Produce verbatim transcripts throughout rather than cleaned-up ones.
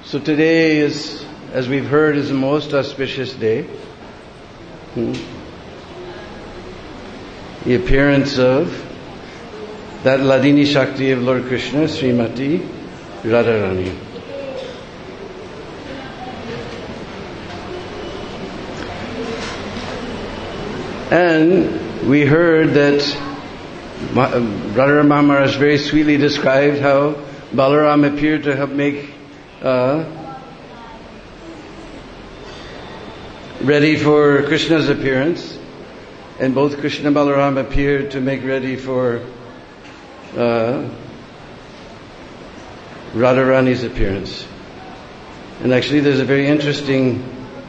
So today is, as we've heard, is the most auspicious day. Hmm. The appearance of that Hladini Shakti of Lord Krishna, Srimati Radharani. And we heard that Radharani Maharaj very sweetly described how Balaram appeared to help make uh, ready for Krishna's appearance, and both Krishna and Balaram appeared to make ready for uh, Radharani's appearance. And actually there's a very interesting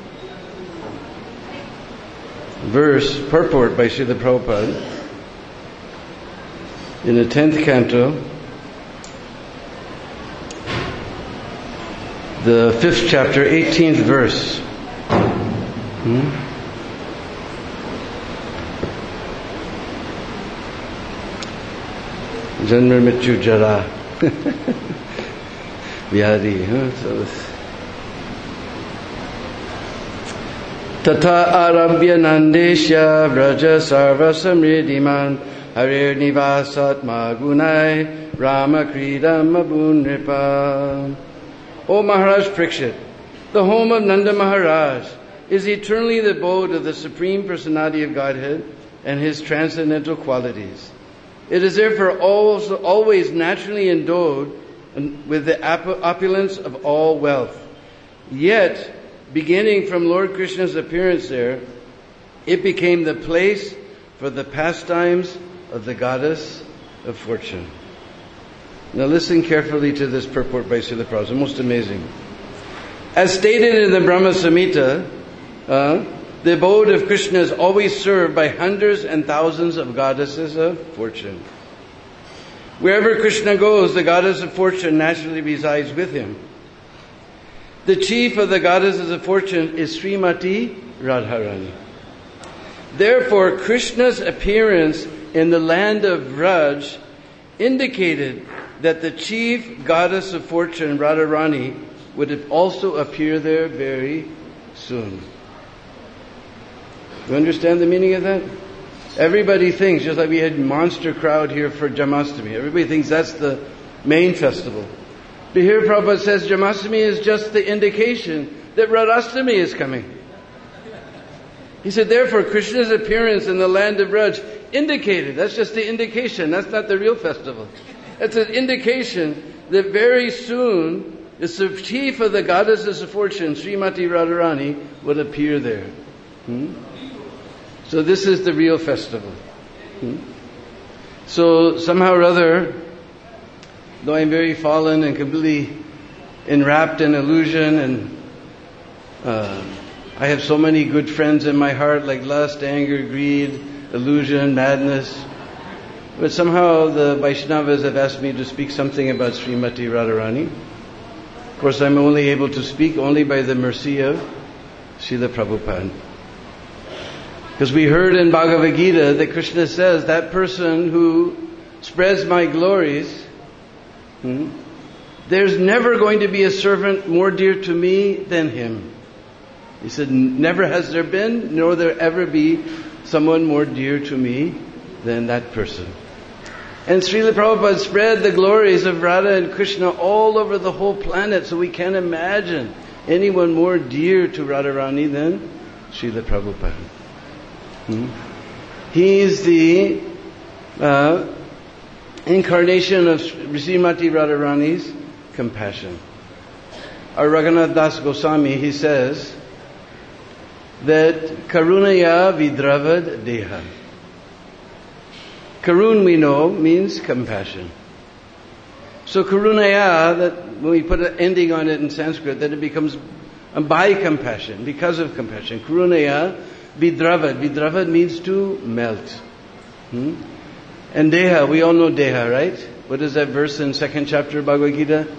verse, purport by Srila Prabhupada in the tenth canto, the fifth chapter, eighteenth verse. Hmm? Janma Mrityu Jara Vyadi. Huh? So Tata Arabhya Nandesha Vraja Sarva Samriddhiman Harir Nivasat Magunai Rama Kridam Abunripa. O Maharaj Parikshit, the home of Nanda Maharaj is eternally the abode of the Supreme Personality of Godhead and His transcendental qualities. It is therefore also always naturally endowed with the opulence of all wealth. Yet, beginning from Lord Krishna's appearance there, it became the place for the pastimes of the goddess of fortune. Now listen carefully to this purport by Srila Prabhupada. Most amazing. As stated in the Brahma Samhita, uh, the abode of Krishna is always served by hundreds and thousands of goddesses of fortune. Wherever Krishna goes, the goddess of fortune naturally resides with him. The chief of the goddesses of fortune is Srimati Radharani. Therefore, Krishna's appearance in the land of Vraj indicated that the chief goddess of fortune, Radharani, would also appear there very soon. You understand the meaning of that? Everybody thinks, just like we had monster crowd here for Janmashtami, everybody thinks that's the main festival. But here Prabhupada says Janmashtami is just the indication that Radhastami is coming. He said, therefore, Krishna's appearance in the land of Vraj indicated, that's just the indication, that's not the real festival. It's an indication that very soon the chief of the goddesses of fortune, Srimati Radharani, would appear there. Hmm? So this is the real festival. Hmm? So somehow or other, though I'm very fallen and completely enwrapped in illusion, and uh, I have so many good friends in my heart like lust, anger, greed, illusion, madness. But somehow the Vaishnavas have asked me to speak something about Srimati Radharani. Of course, I'm only able to speak only by the mercy of Srila Prabhupada. Because we heard in Bhagavad Gita that Krishna says, that person who spreads my glories, hmm, there's never going to be a servant more dear to me than him. He said, never has there been, nor there ever be someone more dear to me than that person. And Srila Prabhupada spread the glories of Radha and Krishna all over the whole planet, so we can't imagine anyone more dear to Radharani than Srila Prabhupada. Hmm? He is the uh, incarnation of Srimati Radharani's compassion. Our Raghunath Das Goswami, he says that Karunaya Vidravad Deha. Karun, we know, means compassion. So Karunaya, that when we put an ending on it in Sanskrit, that it becomes by compassion, because of compassion. Karunaya Vidravad. Vidravad means to melt. Hmm? And Deha, we all know Deha, right? What is that verse in second chapter of Bhagavad Gita?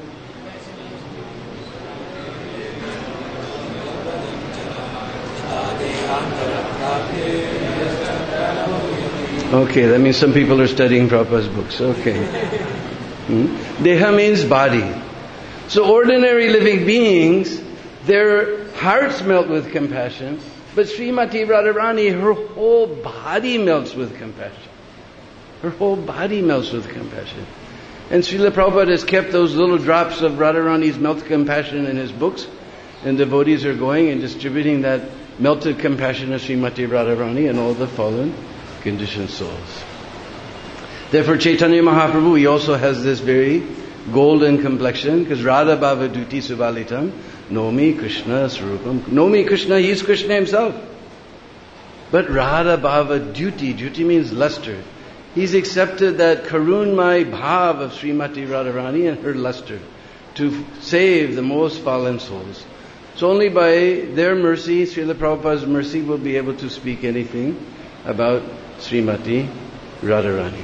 Okay, that means some people are studying Prabhupada's books. Okay. Hmm? Deha means body. So ordinary living beings, their hearts melt with compassion, but Srimati Radharani, her whole body melts with compassion. Her whole body melts with compassion. And Srila Prabhupada has kept those little drops of Radharani's melted compassion in his books, and devotees are going and distributing that melted compassion of Srimati Radharani and all the fallen conditioned souls. Therefore Chaitanya Mahaprabhu, he also has this very golden complexion, because Radha Bhava Duti Subalitam, Nomi Krishna Swarupam. Nomi Krishna, he is Krishna himself. But Radha Bhava Duti, duty means luster. He's accepted that Karunmai Bhav of Srimati Radharani and her luster to save the most fallen souls. So only by their mercy, Srila Prabhupada's mercy, will be able to speak anything about Srimati Radharani.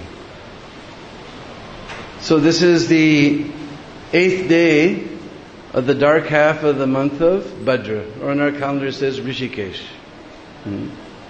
So this is the eighth day of the dark half of the month of Bhadra, or on our calendar it says Rishikesh. Hmm.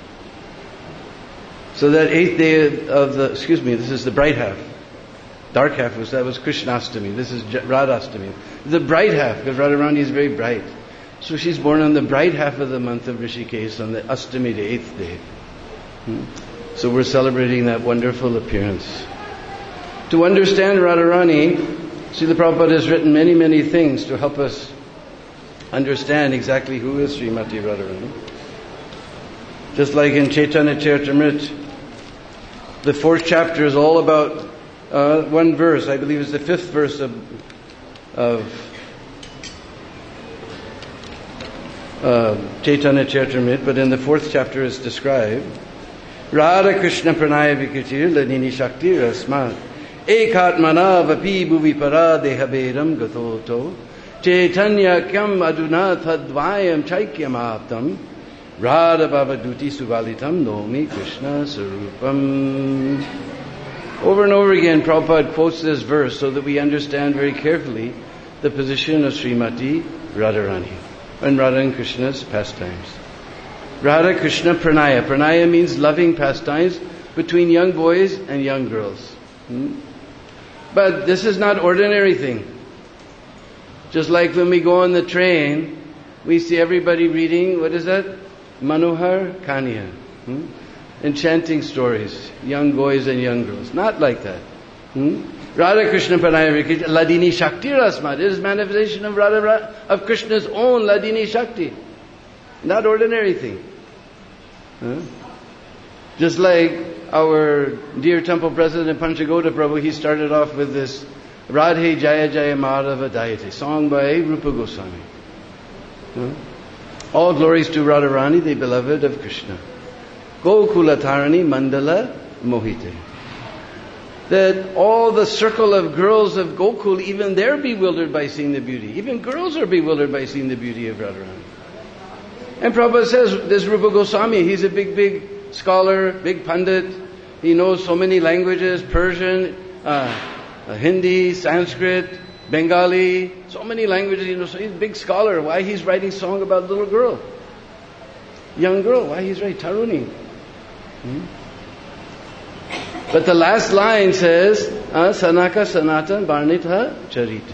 So that eighth day of the, excuse me, this is the bright half. Dark half was, that was Krishnastami. This is Radhastami. The bright half, because Radharani is very bright. So she's born on the bright half of the month of Rishikesh, on the Astami, the eighth day. Hmm. So we're celebrating that wonderful appearance. To understand Radharani, Srila Prabhupada has written many, many things to help us understand exactly who is Srimati Radharani. Just like in Chaitanya Charitamrita, the fourth chapter is all about uh, one verse. I believe it's the fifth verse of, of uh, Chaitanya Charitamrita, but in the fourth chapter it's described, Radha Krishna Pranaya Vikritir Ladini Shakti Rasmat Ekatmana Vapi Bhuvi Para Dehabedam Gatoto Chaitanya Kyam Aduna Tadvayam Chaikyam Aptam Radha Bhava Duti Suvalitam Nomi Krishna Sarupam. Over and over again, Prabhupada quotes this verse so that we understand very carefully the position of Srimati Radharani and Radha and Krishna's pastimes. Radha Krishna Pranaya. Pranaya means loving pastimes between young boys and young girls. Hmm? But this is not ordinary thing. Just like when we go on the train, we see everybody reading, what is that? Manohar Kanya. Hmm? Enchanting stories. Young boys and young girls. Not like that. Hmm? Radha Krishna Pranaya Ladini Shakti Rasmat. It is manifestation of Radha, of Krishna's own Ladini Shakti. Not ordinary thing. Huh? Just like our dear temple president Panchagoda Prabhu, he started off with this Radhe Jaya Jaya Madhava Dayate, song by Rupa Goswami. Huh? All glories to Radharani, the beloved of Krishna. Gokula Tarani Mandala Mohite. That all the circle of girls of Gokul, even they're bewildered by seeing the beauty. Even girls are bewildered by seeing the beauty of Radharani. And Prabhupada says, this Rupa Goswami, he's a big, big scholar, big pandit. He knows so many languages, Persian, uh, uh, Hindi, Sanskrit, Bengali, so many languages. You know, so he's a big scholar. Why he's writing song about a little girl? Young girl, why he's writing Taruni? Hmm? But the last line says, uh, Sanaka Sanatan Barnitha Charite.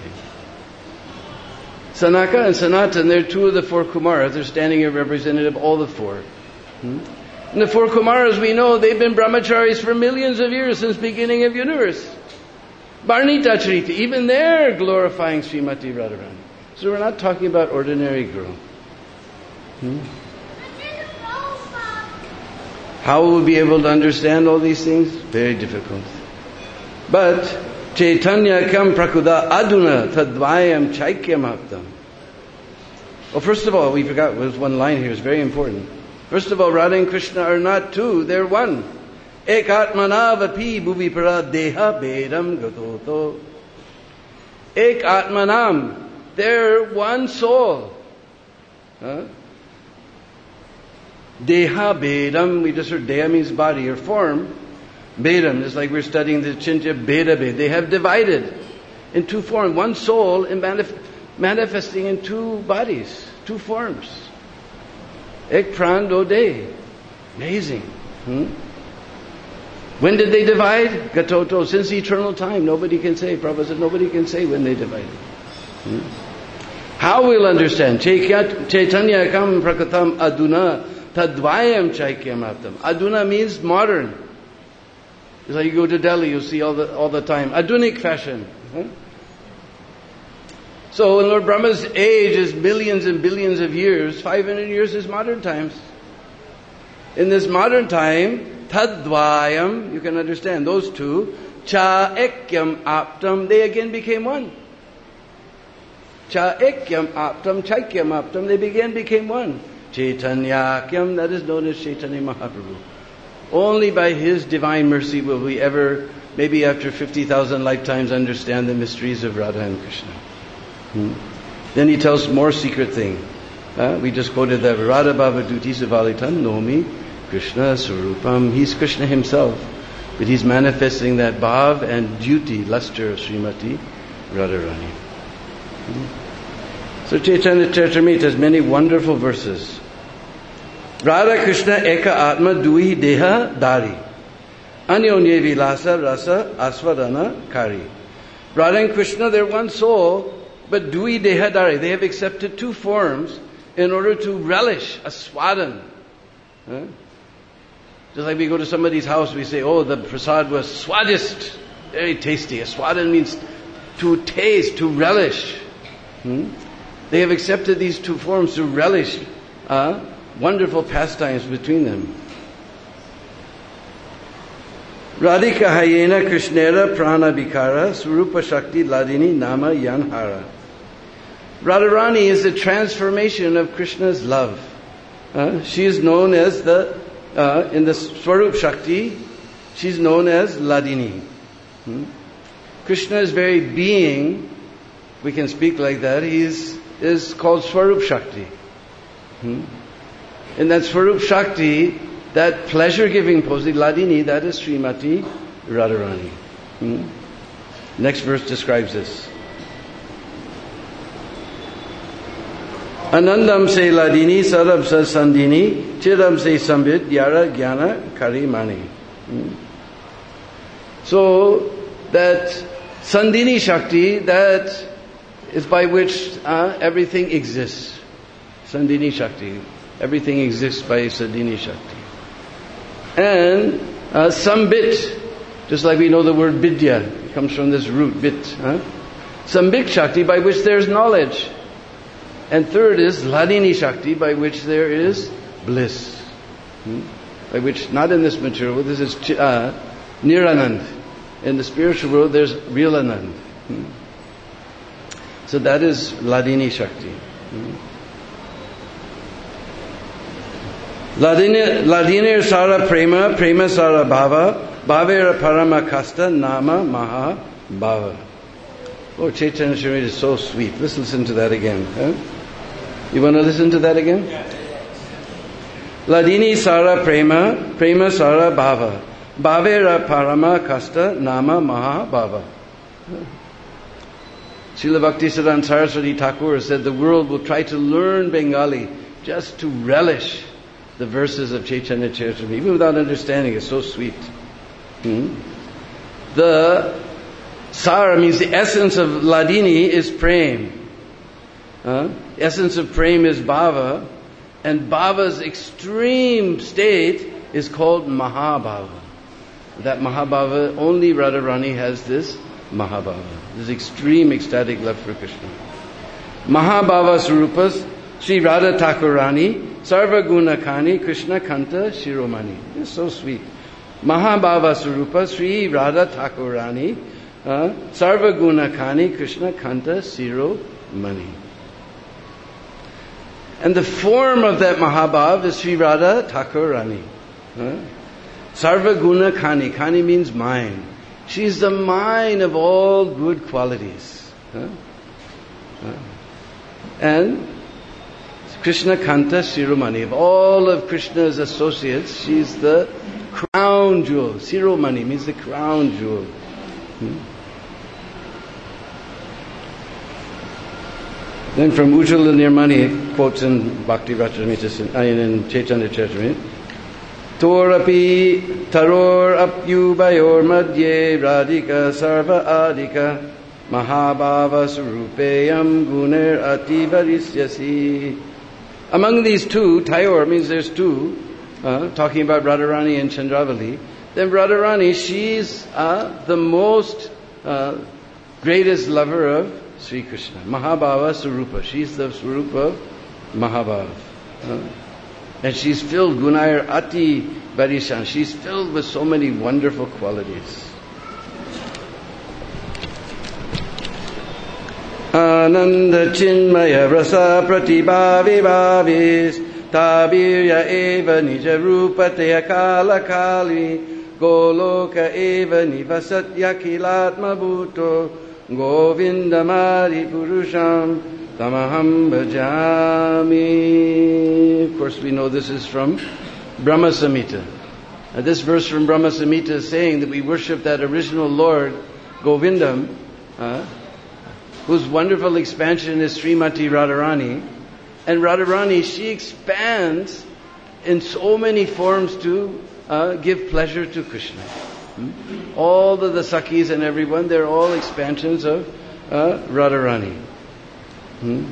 Sanaka and Sanatan, they're two of the four Kumaras. They're standing here representative of all the four. Hmm? And the four Kumaras, we know, they've been brahmacharis for millions of years since the beginning of the universe. Barnita Charita, even they're glorifying Srimati Radharani. So we're not talking about ordinary girl. Hmm? How will we be able to understand all these things? Very difficult. But Chaitanya Kam Prakuda Aduna Tadvayam Chaikyam Aptam. Well, first of all, we forgot, there's one line here, it's very important. First of all, Radha and Krishna are not two, they're one. Ekatmana vapi bhuvi para deha bedam gatoto. Ek atmanam, they're one soul. Huh? Deha bedam, we just heard deha means body or form. Bedam, just like we're studying the Chincha Beda Bed. They have divided in two forms. One soul in manif- manifesting in two bodies, two forms. Ek pran do de. Amazing. Hmm? When did they divide? Gatoto, since eternal time. Nobody can say. Prabhupada said nobody can say when they divided. Hmm? How we'll understand? Chaitanyakam prakatam aduna tadvayam chaikyamaptam. Aduna means modern. It's like you go to Delhi, you see all the all the time Adunic fashion. Huh? So when Lord Brahma's age is millions and billions of years, five hundred years is modern times. In this modern time, tadvayam, you can understand those two, cha ekyam aptam, they again became one. Cha ekyam aptam, chaikyam aptam, they again became one. Chaitanyakyam, that is known as Chaitanya Mahaprabhu. Only by His divine mercy will we ever, maybe after fifty thousand lifetimes, understand the mysteries of Radha and Krishna. Hmm. Then He tells more secret thing. Uh, we just quoted that Radha Bhava Duti Savalitan Nomi Krishna Surupam. He's Krishna Himself, but He's manifesting that bhav and duty, luster of Srimati Radharani. Hmm. So Chaitanya Charitamrita has many wonderful verses. Radha Krishna Eka Atma Dui Deha Dari Anyonye Vilasa Rasa Aswadana Kari. Radha and Krishna, they're one soul, but Dui Deha Dari, they have accepted two forms in order to relish a swadan. Huh? Just like we go to somebody's house, we say, oh, the prasad was swadist, very tasty. A swadan means to taste, to relish. Hmm? They have accepted these two forms to relish uh, wonderful pastimes between them. Radhika Hayena Krishnera Prana Bikara Surupa Shakti Ladini Nama Yanhara. Radharani is the transformation of Krishna's love. Uh, she is known as the, uh, in the Swarup Shakti, she's known as Ladini. Hmm? Krishna's very being, we can speak like that, he is, is called Swarup Shakti. Hmm? In that Swarup Shakti, that pleasure-giving pose, the Ladini, that is Srimati Radharani. Hmm? Next verse describes this. Anandam se Ladini, Sarab sa Sandini, Chiram se Sambit, Yara Jnana Karimani. Hmm? So, that Sandini Shakti, that is by which uh, everything exists. Sandini Shakti. Everything exists by Sandini Shakti. And uh, Sambit, just like we know the word Vidya, it comes from this root, bit. Huh? Sambit Shakti, by which there is knowledge. And third is Ladini Shakti, by which there is bliss. Hmm? By which, not in this material world, this is uh, Niranand. In the spiritual world, there's real Anand. Hmm? So that is Ladini Shakti. Hmm? Ladini, Ladini Sara Prema, Prema Sara Bhava, Bhavera Parama Kasta, Nama Maha Bhava. Oh, Chaitanya Charitamrita is so sweet. Let's listen to that again. Huh? You want to listen to that again? Ladini Sara Prema, Prema Sara Bhava, Bhavera Parama Kasta, Nama Maha Bhava. Srila Bhaktisiddhanta Saraswati Thakur said the world will try to learn Bengali just to relish the verses of Chaitanya Charitamrita, even without understanding. It's so sweet. Hmm? The Sara means the essence of Ladini is Prem. Uh, essence of Prem is Bhava, and Bhava's extreme state is called Mahabhava. That Mahabhava, only Radharani has this Mahabhava, this extreme ecstatic love for Krishna. Mahabhava Surupas, Sri Radha Thakurani, Sarva Gunakani, Krishna Kanta Shiromani. It's so sweet. Mahabhava Surupa, Sri Radha Thakurani, uh, Sarva Gunakani, Krishna Kanta Shiromani. And the form of that Mahabhav is Sri Radha Thakurani. Huh? Sarva Guna Kani. Kani means mine. She is the mine of all good qualities. Huh? Huh? And Krishna Kanta Shiromani. Of all of Krishna's associates, she's the crown jewel. Shiromani means the crown jewel. Hmm? Then from Ujjvala Nirmani, quotes in Bhakti Rasamrita, in Chaitanya Charitamrita, Torapi taror apyubayor madhye radhika sarva adhika Mahabhava Surupeyam Guner Ati Varisyasi. Among these two, Tayor means there's two, uh, talking about Radharani and Chandravali. Then Radharani, she's uh, the most uh, greatest lover of Sri Krishna. Mahabhava Surupa. She's the Surupa of Mahabhava. Uh, and she's filled, Gunair Ati Varishan. She's filled with so many wonderful qualities. Ananda Chinmaya Rasa Pratibha Vibhavis Tabirya Eva Nija Rupataya Kala Kali Goloka Eva Nivasat Yakilatma Bhuto Govinda Mari Purusham Tamaham Bhajami. Of course we know this is from Brahma Samhita. Now this verse from Brahma Samhita is saying that we worship that original Lord Govindam, uh, whose wonderful expansion is Srimati Radharani. And Radharani, she expands in so many forms to uh, give pleasure to Krishna. Hmm? All the, the Sakhis and everyone, they're all expansions of uh, Radharani. Hmm?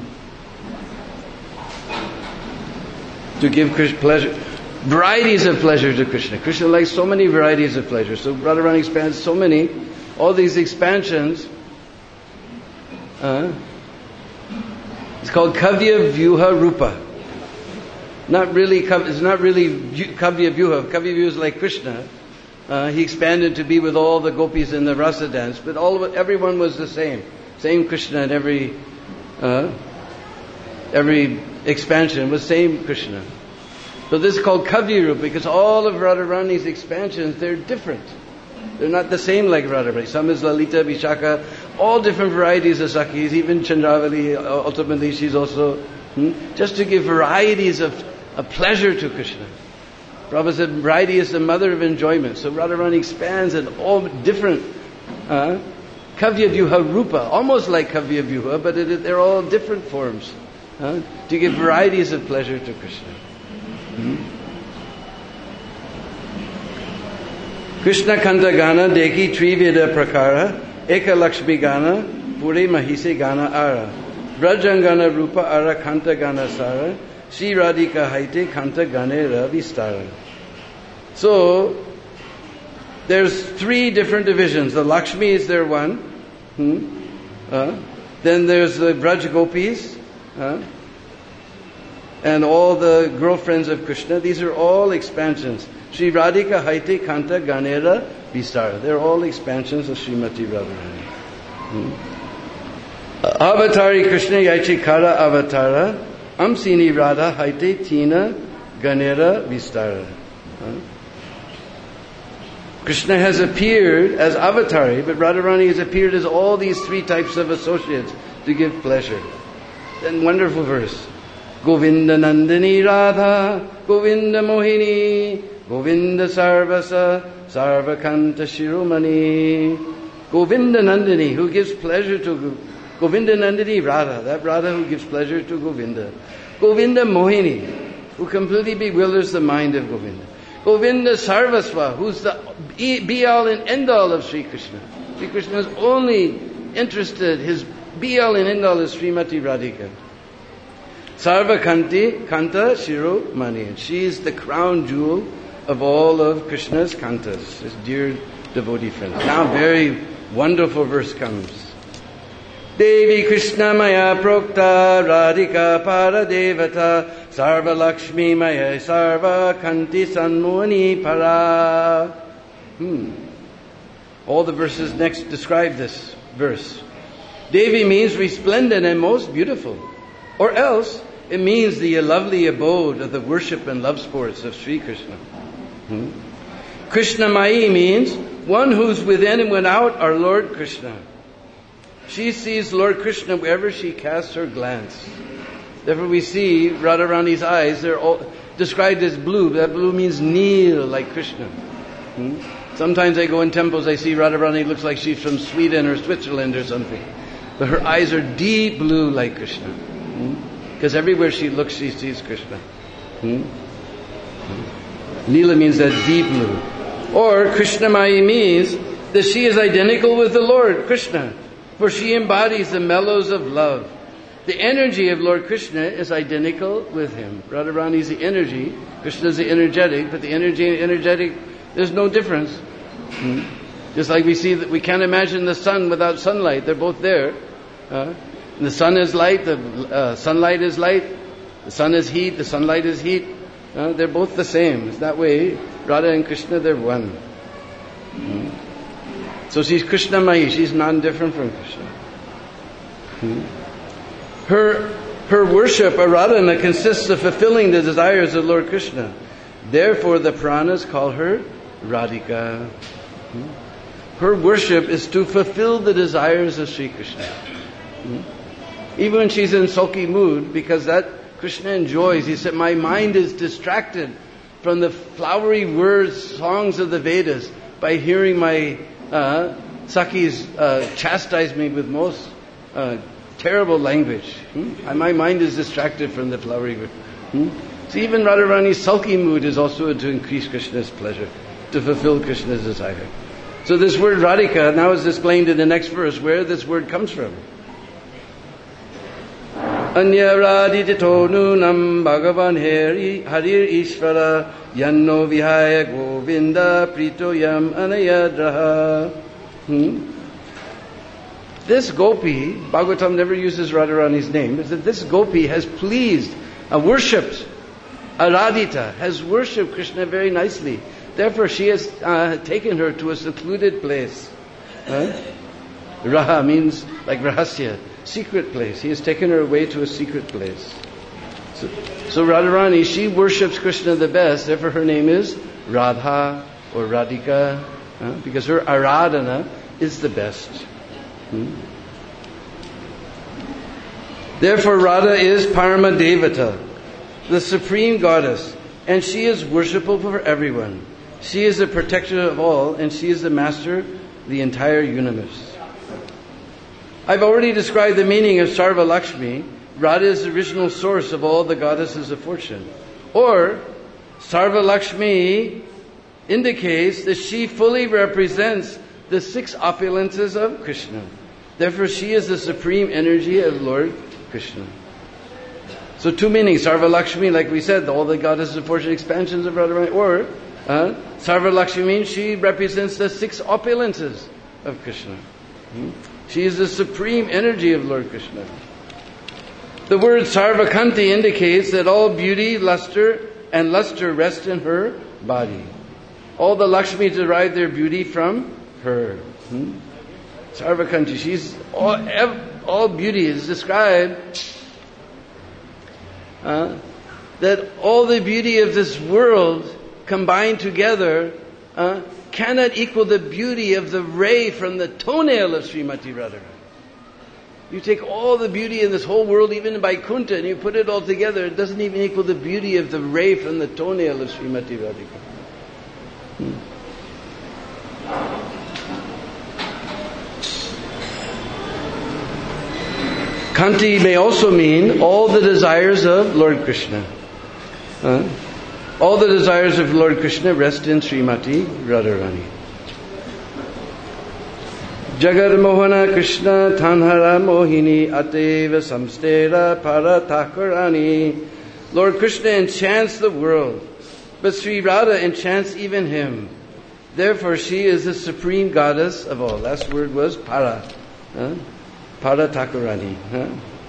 To give Krishna pleasure, varieties of pleasure to Krishna. Krishna likes so many varieties of pleasure. So Radharani expands so many, all these expansions. Uh, it's called Kavya Vyuha Rupa. Not really, it's not really Kavya Vyuha. Kavya Vyuha is like Krishna. Uh, he expanded to be with all the gopis in the rasa dance, but all of it, everyone was the same. Same Krishna in every, uh, every expansion was same Krishna. So this is called Kavya Rupa because all of Radharani's expansions, they're different. They're not the same like Radharani. Some is Lalita, Vishaka, all different varieties of Sakhis, even Chandravali, ultimately she's also, hmm, just to give varieties of, of pleasure to Krishna. Prabhupada said variety is the mother of enjoyment. So Radharani expands in all different, uh, Kavya Vyuha Rupa, almost like Kavya Vyuha, but it, they're all different forms, uh, to give varieties of pleasure to Krishna. Hmm? Krishna Kanta Gana Deki Triveda Prakara Eka Lakshmi Gana Pure Mahise Gana Ara Brajangana Rupa Ara Kanta Gana Sara Shri Radhika Haite Kanta Ganera Vistara. So there's three different divisions. The Lakshmi is there one. Hmm? Uh, then there's the Braj Gopis. Uh, and all the girlfriends of Krishna. These are all expansions. Shri Radhika Haite Kanta Ganera Vistara. They're all expansions of Srimati Radharani. Hmm. Avatari Krishna Yaichi Kara Avatara Amsini Radha Haite Tina Ganera Vistara. Huh? Krishna has appeared as Avatari, but Radharani has appeared as all these three types of associates to give pleasure. Then wonderful verse. Govinda Nandini Radha Govinda Mohini Govinda Sarvasa Sarvakanta Shiromani. Govinda Nandini, who gives pleasure to Govinda Nandini Radha, that Radha who gives pleasure to Govinda. Govinda Mohini, who completely bewilders the mind of Govinda. Govinda Sarvasva, who's the be-all and end-all of Sri Krishna. Sri Krishna is only interested, his be-all and end-all is Srimati Radhika. Sarvakanti Kanta Shiro Mani, and she is the crown jewel of all of Krishna's kantas, his dear devotee friends. Now very wonderful verse comes. Devi Krishna Maya Prokta Radhika Paradevata Sarva Lakshmi Maya Sarva Kanti Sanmoni Para. Hmm. All the verses next describe this verse. Devi means resplendent and most beautiful. Or else, it means the lovely abode of the worship and love sports of Sri Krishna. Hmm? Krishna Mai means one who's within and without our Lord Krishna. She sees Lord Krishna wherever she casts her glance. Therefore we see Radharani's eyes, they're all described as blue. That blue means neel, like Krishna. Hmm? Sometimes I go in temples, I see Radharani looks like she's from Sweden or Switzerland or something. But her eyes are deep blue like Krishna. Because hmm? everywhere she looks, she sees Krishna. Hmm? Neela means that deep blue. Or Krishnamai means that she is identical with the Lord, Krishna. for she embodies the mellows of love. The energy of Lord Krishna is identical with him. Radharani is the energy, Krishna is the energetic, but the energy and energetic, there's no difference. Hmm? Just like we see that we can't imagine the sun without sunlight. They're both there. Uh, the sun is light, the uh, sunlight is light. The sun is heat, the sunlight is heat. Uh, they're both the same. It's that way. Radha and Krishna, they're one. Hmm? So she's Krishna Mahi. She's non-different from Krishna. Hmm? Her her worship, Aradhana, consists of fulfilling the desires of Lord Krishna. Therefore, the Puranas call her Radhika. Hmm? Her worship is to fulfill the desires of Sri Krishna. Hmm? Even when she's in sulky mood, because that Krishna enjoys. He said, my mind is distracted from the flowery words, songs of the Vedas by hearing my uh, Sakhis uh, chastise me with most uh, terrible language. Hmm? And my mind is distracted from the flowery words. Hmm? So even Radharani's sulky mood is also to increase Krishna's pleasure, to fulfill Krishna's desire. So this word Radhika now is explained in the next verse where this word comes from. Anya radhitito nunam bhagavan hari harir ishvara yanno vihaya govinda pritoyam anayadraha. Hmm? This gopi, Bhagavatam never uses Radharani's name, but that this gopi has pleased, uh, worshipped, Aradhita, has worshipped Krishna very nicely. Therefore she has uh, taken her to a secluded place. Huh? Raha means like Rahasya, secret place. He has taken her away to a secret place. So, so Radharani, she worships Krishna the best, therefore her name is Radha or Radhika, huh? Because her Aradhana is the best. Hmm? Therefore Radha is Parama Devata, the supreme goddess, and she is worshipable for everyone. She is the protector of all, and she is the master of the entire universe. I've already described the meaning of Sarva Lakshmi. Radha is the original source of all the goddesses of fortune. Or, Sarva Lakshmi indicates that she fully represents the six opulences of Krishna. Therefore, she is the supreme energy of Lord Krishna. So two meanings. Sarva Lakshmi, like we said, all the goddesses of fortune, expansions of Radharani. Or, uh, Sarva Lakshmi means she represents the six opulences of Krishna. Hmm? She is the supreme energy of Lord Krishna. The word Sarvakanti indicates that all beauty, luster, and luster rest in her body. All the Lakshmi derive their beauty from her. Hmm? Sarvakanti, she's all, all beauty is described uh, that all the beauty of this world combined together uh, cannot equal the beauty of the ray from the toenail of Srimati Radharani. You take all the beauty in this whole world, even in Vaikuntha, and you put it all together, it doesn't even equal the beauty of the ray from the toenail of Srimati Radhika. Hmm. Kanti may also mean all the desires of Lord Krishna. Uh, all the desires of Lord Krishna rest in Srimati Radharani. Jagat Mohana Krishna Tanhara Mohini Ateva Samstera Paratakarani. Lord Krishna enchants the world, but Sri Radha enchants even him. Therefore she is the supreme goddess of all. Last word was para. Huh? Paratakarani. Huh?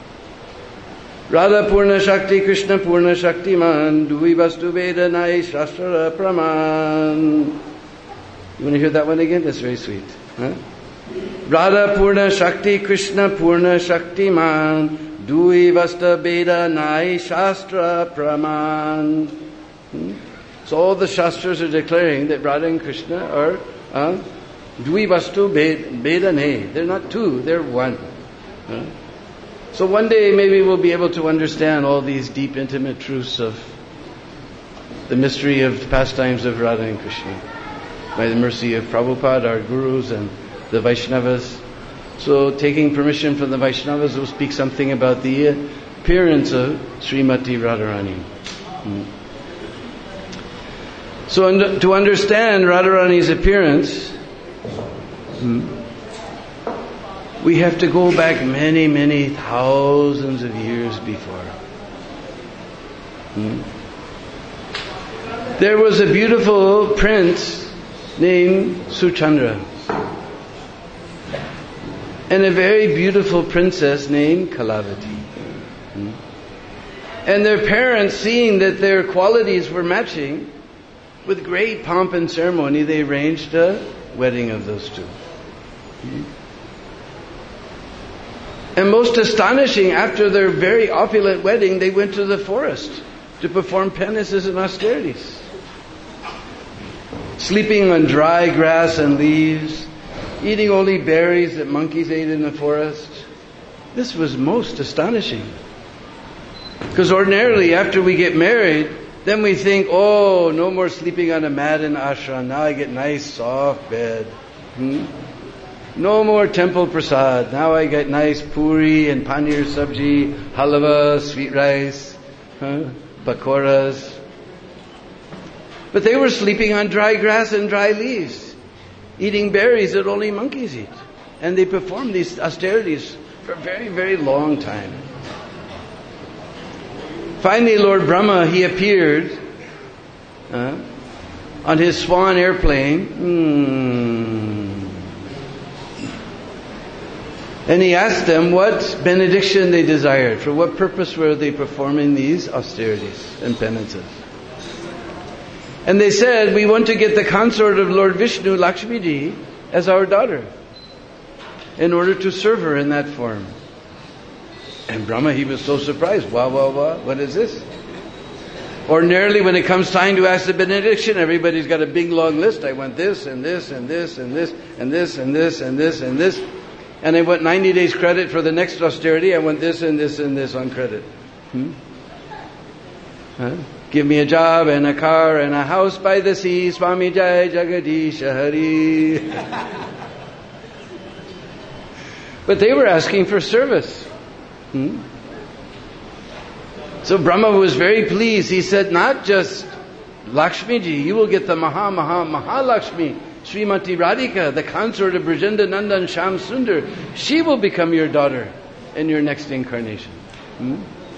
Radha Purna Shakti Krishna Purna Shakti Man Dui Vastu Veda Nai Shastra Praman. You want to hear that one again? That's very sweet. Huh? Radha Purna Shakti Krishna Purna Shakti Man Dui Vasta Veda Nai Shastra Praman. Hmm? So all the Shastras are declaring that Radha and Krishna are uh, Dui Vastu Veda Nai. They're not two, they're one. Huh? So one day maybe we'll be able to understand all these deep intimate truths of the mystery of the pastimes of Radha and Krishna by the mercy of Prabhupada, our gurus, and the Vaishnavas. So taking permission from the Vaishnavas, we'll speak something about the appearance of Srimati Radharani. Hmm. So un- to understand Radharani's appearance, hmm, we have to go back many, many thousands of years before. Hmm? There was a beautiful prince named Suchandra, and a very beautiful princess named Kalavati. Hmm? And their parents, seeing that their qualities were matching, with great pomp and ceremony, they arranged a wedding of those two. Hmm? And most astonishing, after their very opulent wedding, they went to the forest to perform penances and austerities. Sleeping on dry grass and leaves, eating only berries that monkeys ate in the forest. This was most astonishing. Because ordinarily, after we get married, then we think, oh, no more sleeping on a mat in ashram. Now I get nice, soft bed. Hmm? No more temple prasad. Now I get nice puri and paneer sabji, halwa, sweet rice, huh? Pakoras. But they were sleeping on dry grass and dry leaves, eating berries that only monkeys eat. And they performed these austerities for a very, very long time. Finally, Lord Brahma, he appeared uh, on his swan airplane. Hmm. And he asked them what benediction they desired. For what purpose were they performing these austerities and penances? And they said, we want to get the consort of Lord Vishnu, Lakshmiji, as our daughter, in order to serve her in that form. And Brahma, he was so surprised. Wow, wow, wow, what is this? Ordinarily, when it comes time to ask the benediction, everybody's got a big long list. I want this, and this, and this, and this, and this, and this, and this, and this. And I want ninety days credit for the next austerity. I want this, and this, and this on credit. Hmm? Huh? Give me a job, and a car, and a house by the sea. Swami Jai Jagadish Hari. But they were asking for service. Hmm? So Brahma was very pleased. He said, not just Lakshmiji, you will get the Maha Maha Maha Lakshmi, Srimati Radhika, the consort of Brajendra Nandan Sham Sundar. She will become your daughter in your next incarnation. Hmm?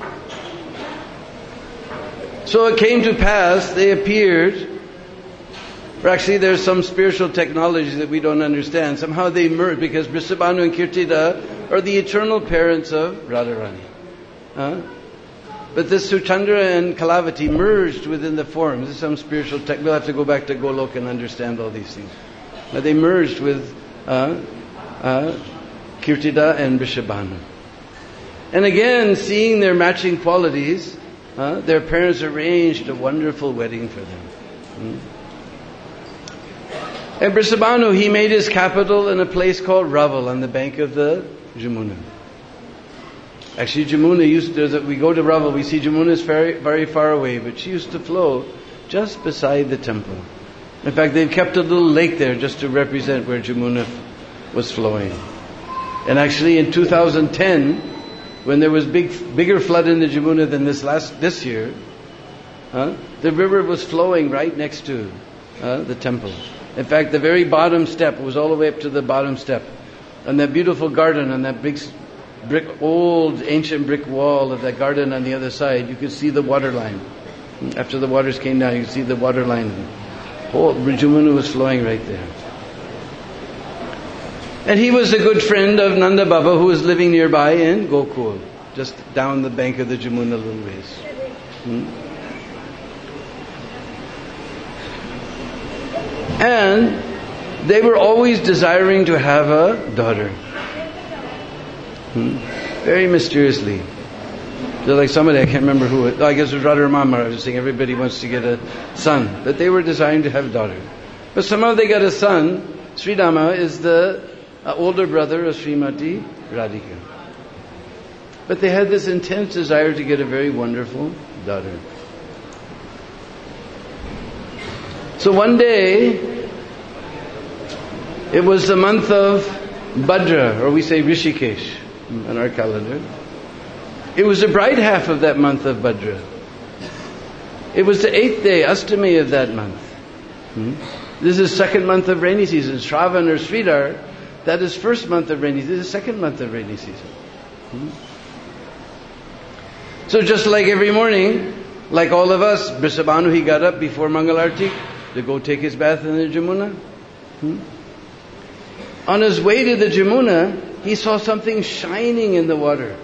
So it came to pass, they appeared, or actually there's some spiritual technology that we don't understand. Somehow they merged, because Vrishabhanu and Kirtida are the eternal parents of Radharani. Huh? But this Suchandra and Kalavati merged within the forms. This is some spiritual tech. We'll have to go back to Golok and understand all these things. But they merged with uh, uh, Kirtida and Vrishabhanu. And again, seeing their matching qualities, uh, their parents arranged a wonderful wedding for them. Hmm? And Vrishabhanu, he made his capital in a place called Raval on the bank of the Jamuna. Actually, Jamuna used to, we go to Raval, we see Jamuna is very, very far away, but she used to flow just beside the temple. In fact, they've kept a little lake there just to represent where Jamuna was flowing. And actually, in two thousand ten, when there was big, bigger flood in the Jamuna than this last this year, huh, the river was flowing right next to uh, the temple. In fact, the very bottom step was all the way up to the bottom step, and that beautiful garden on that big brick, old ancient brick wall of that garden on the other side, you could see the water line. After the waters came down, you could see the water line. Oh, Jamuna was flowing right there. And he was a good friend of Nanda Baba, who was living nearby in Gokul, just down the bank of the Jamuna a little ways. Hmm? And they were always desiring to have a daughter. Hmm? Very mysteriously. So like somebody, I can't remember who it, I guess it was Radharamama, I was saying everybody wants to get a son. But they were desiring to have a daughter. But somehow they got a son. Sridama is the uh, older brother of Srimati Radhika. But they had this intense desire to get a very wonderful daughter. So one day, it was the month of Bhadra, or we say Rishikesh on our calendar. It was the bright half of that month of Bhadra. It was the eighth day, Astami of that month. Hmm? This is second month of rainy season. Shravan or Sridhar, That is first month of rainy season. This is second month of rainy season. Hmm? So just like every morning, like all of us, Brisabhanu, he got up before Mangal Arati to go take his bath in the Jamuna. Hmm? On his way to the Jamuna, he saw something shining in the water.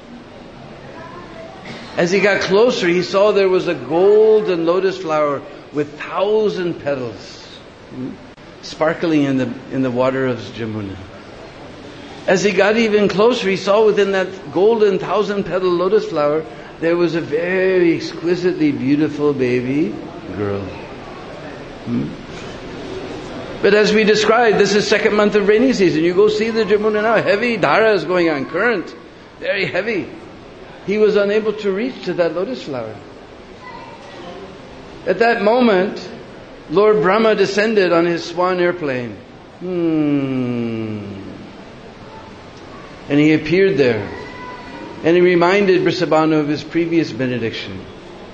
As he got closer, he saw there was a golden lotus flower with thousand petals, hmm? sparkling in the in the water of Jamuna. As he got even closer, he saw within that golden thousand petal lotus flower, there was a very exquisitely beautiful baby girl. Hmm? But as we described, this is second month of rainy season. You go see the Jamuna now, heavy dhara is going on, current, very heavy. He was unable to reach to that lotus flower. At that moment, Lord Brahma descended on his swan airplane. Hmm. And he appeared there. And he reminded Brisabhanu of his previous benediction.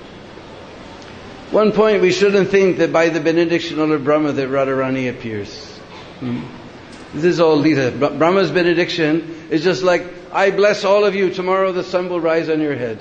One point, we shouldn't think that by the benediction of Lord Brahma that Radharani appears. Hmm. This is all Lila. Brahma's benediction is just like, I bless all of you, tomorrow the sun will rise on your head.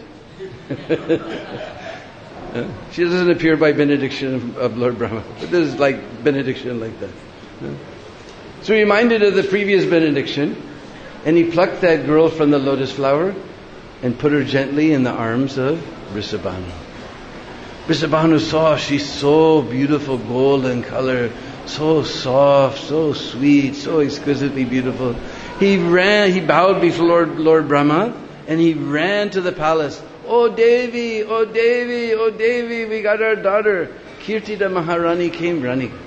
She doesn't appear by benediction of Lord Brahma. But this is like benediction like that. So he reminded of the previous benediction, and he plucked that girl from the lotus flower and put her gently in the arms of Brisabhanu. Brisabhanu saw she's so beautiful, golden color, so soft, so sweet, so exquisitely beautiful. He ran, he bowed before Lord, Lord Brahma, and he ran to the palace. Oh Devi, oh Devi, oh Devi, we got our daughter. Kirtida Maharani came running.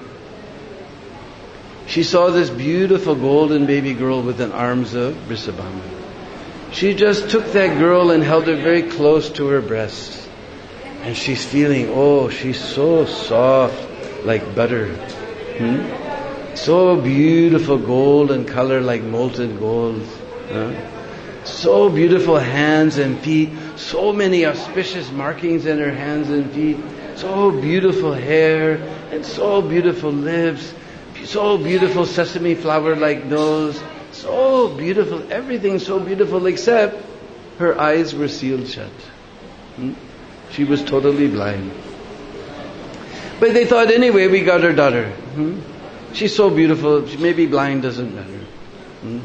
She saw this beautiful golden baby girl within arms of Brisabhanu. She just took that girl and held her very close to her breast. And she's feeling, oh, she's so soft like butter. Hmm? So beautiful golden color like molten gold. Huh? So beautiful hands and feet. So many auspicious markings in her hands and feet. So beautiful hair and so beautiful lips. So beautiful sesame flower like nose. So beautiful. Everything so beautiful except her eyes were sealed shut. Hmm? She was totally blind. But they thought, anyway, we got her daughter. Hmm? She's so beautiful. She may be blind, doesn't matter. Hmm?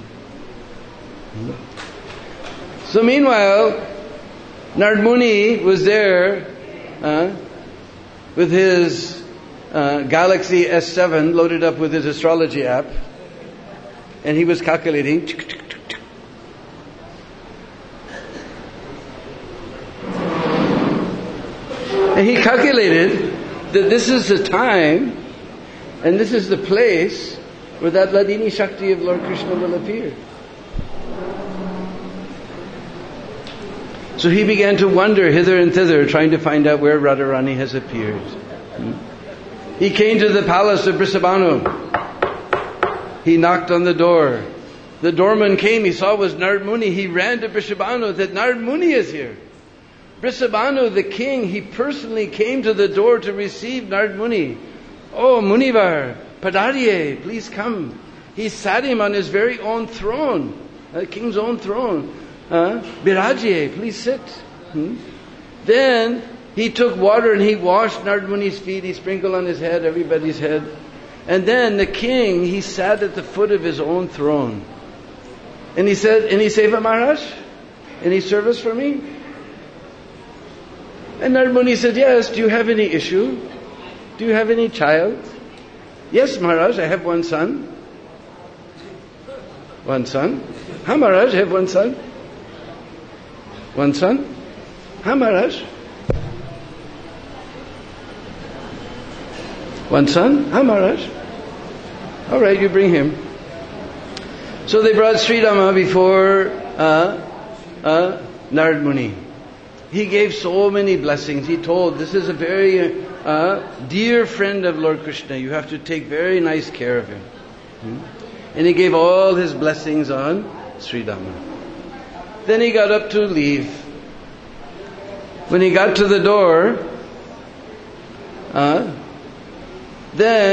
Hmm? So meanwhile, Narad Muni was there uh, with his uh, Galaxy S seven loaded up with his astrology app. And he was calculating. And he calculated that this is the time and this is the place where that Hladini Shakti of Lord Krishna will appear. So he began to wander hither and thither, trying to find out where Radharani has appeared. He came to the palace of Brisabhanu. He knocked on the door. The doorman came, he saw it was Narad Muni. He ran to Brisabhanu that Narad Muni is here. Brisabhanu, the king, he personally came to the door to receive Narad Muni. Oh, Munivar, Padarye, please come. He sat him on his very own throne, the king's own throne. Uh, Birajye, please sit. Hmm? Then he took water and he washed Narad Muni's feet. He sprinkled on his head, everybody's head. And then the king, he sat at the foot of his own throne. And he said, any seva Maharaj? Any service for me? And Narad Muni said, yes, do you have any issue? Do you have any child? Yes, Maharaj, I have one son. One son? Ha, Maharaj, I have one son. One son? Ha, Maharaj. One son? Ha, Maharaj. All right, you bring him. So they brought Sri Rama before uh, uh, Narad Muni. He gave so many blessings. He told, this is a very uh, dear friend of Lord Krishna. You have to take very nice care of him. Hmm? And he gave all his blessings on Sri Rama. Then he got up to leave. When he got to the door, uh, then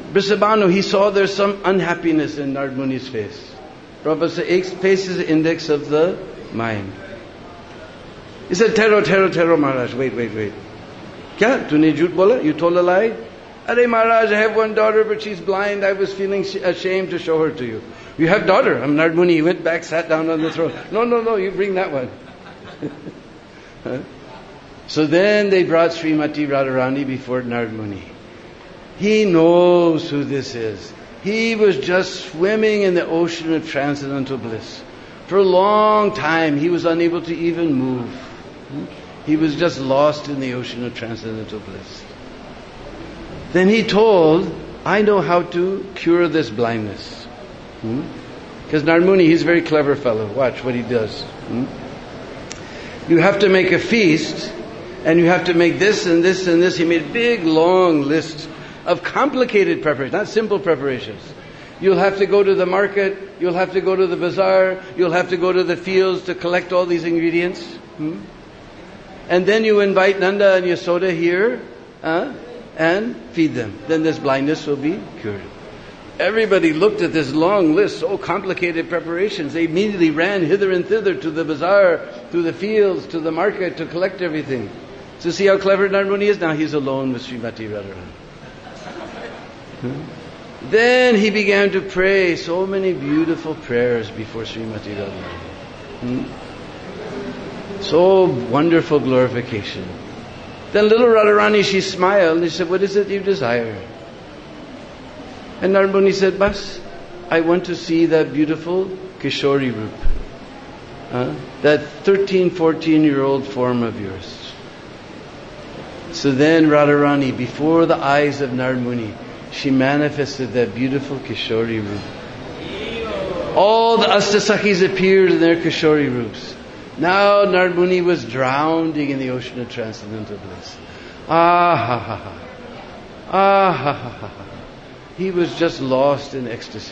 Brisabhanu, he saw there's some unhappiness in Narad Muni's face. Prabhupada said, face is the index of the mind. He said, Thero, Thero, Thero, Maharaj, wait, wait, wait. Kya? Tune jhoot bola? You told a lie? Arey Maharaj, I have one daughter, but she's blind. I was feeling ashamed to show her to you. You have daughter? I'm Narad Muni. He went back, sat down on the throne. No, no, no, you bring that one. Huh? So then they brought Srimati Radharani before Narad Muni. He knows who this is. He was just swimming in the ocean of transcendental bliss. For a long time, he was unable to even move. He was just lost in the ocean of transcendental bliss. Then he told, I know how to cure this blindness. Because hmm? Narad Muni, he's a very clever fellow. Watch what he does. Hmm? You have to make a feast, and you have to make this and this and this. He made a big, long list of complicated preparations, not simple preparations. You'll have to go to the market, you'll have to go to the bazaar, you'll have to go to the fields to collect all these ingredients. Hmm? And then you invite Nanda and Yasoda here, uh, and feed them. Then this blindness will be cured. Everybody looked at this long list, so complicated preparations. They immediately ran hither and thither to the bazaar, to the fields, to the market to collect everything. So see how clever Narad Muni is? Now he's alone with Srimati Radharani. Hmm? Then he began to pray so many beautiful prayers before Srimati Radharani. Hmm? So wonderful glorification. Then little Radharani, she smiled and she said, what is it you desire? And Narad Muni said, Bas, I want to see that beautiful Kishori Roop. Uh, that thirteen, fourteen year old form of yours. So then Radharani, before the eyes of Narad Muni, she manifested that beautiful Kishori Roop. All the Astasakhis appeared in their Kishori Roops. Now Narad Muni was drowning in the ocean of transcendental bliss. Ah ha ha ha. Ah ha ha ha ha. He was just lost in ecstasy.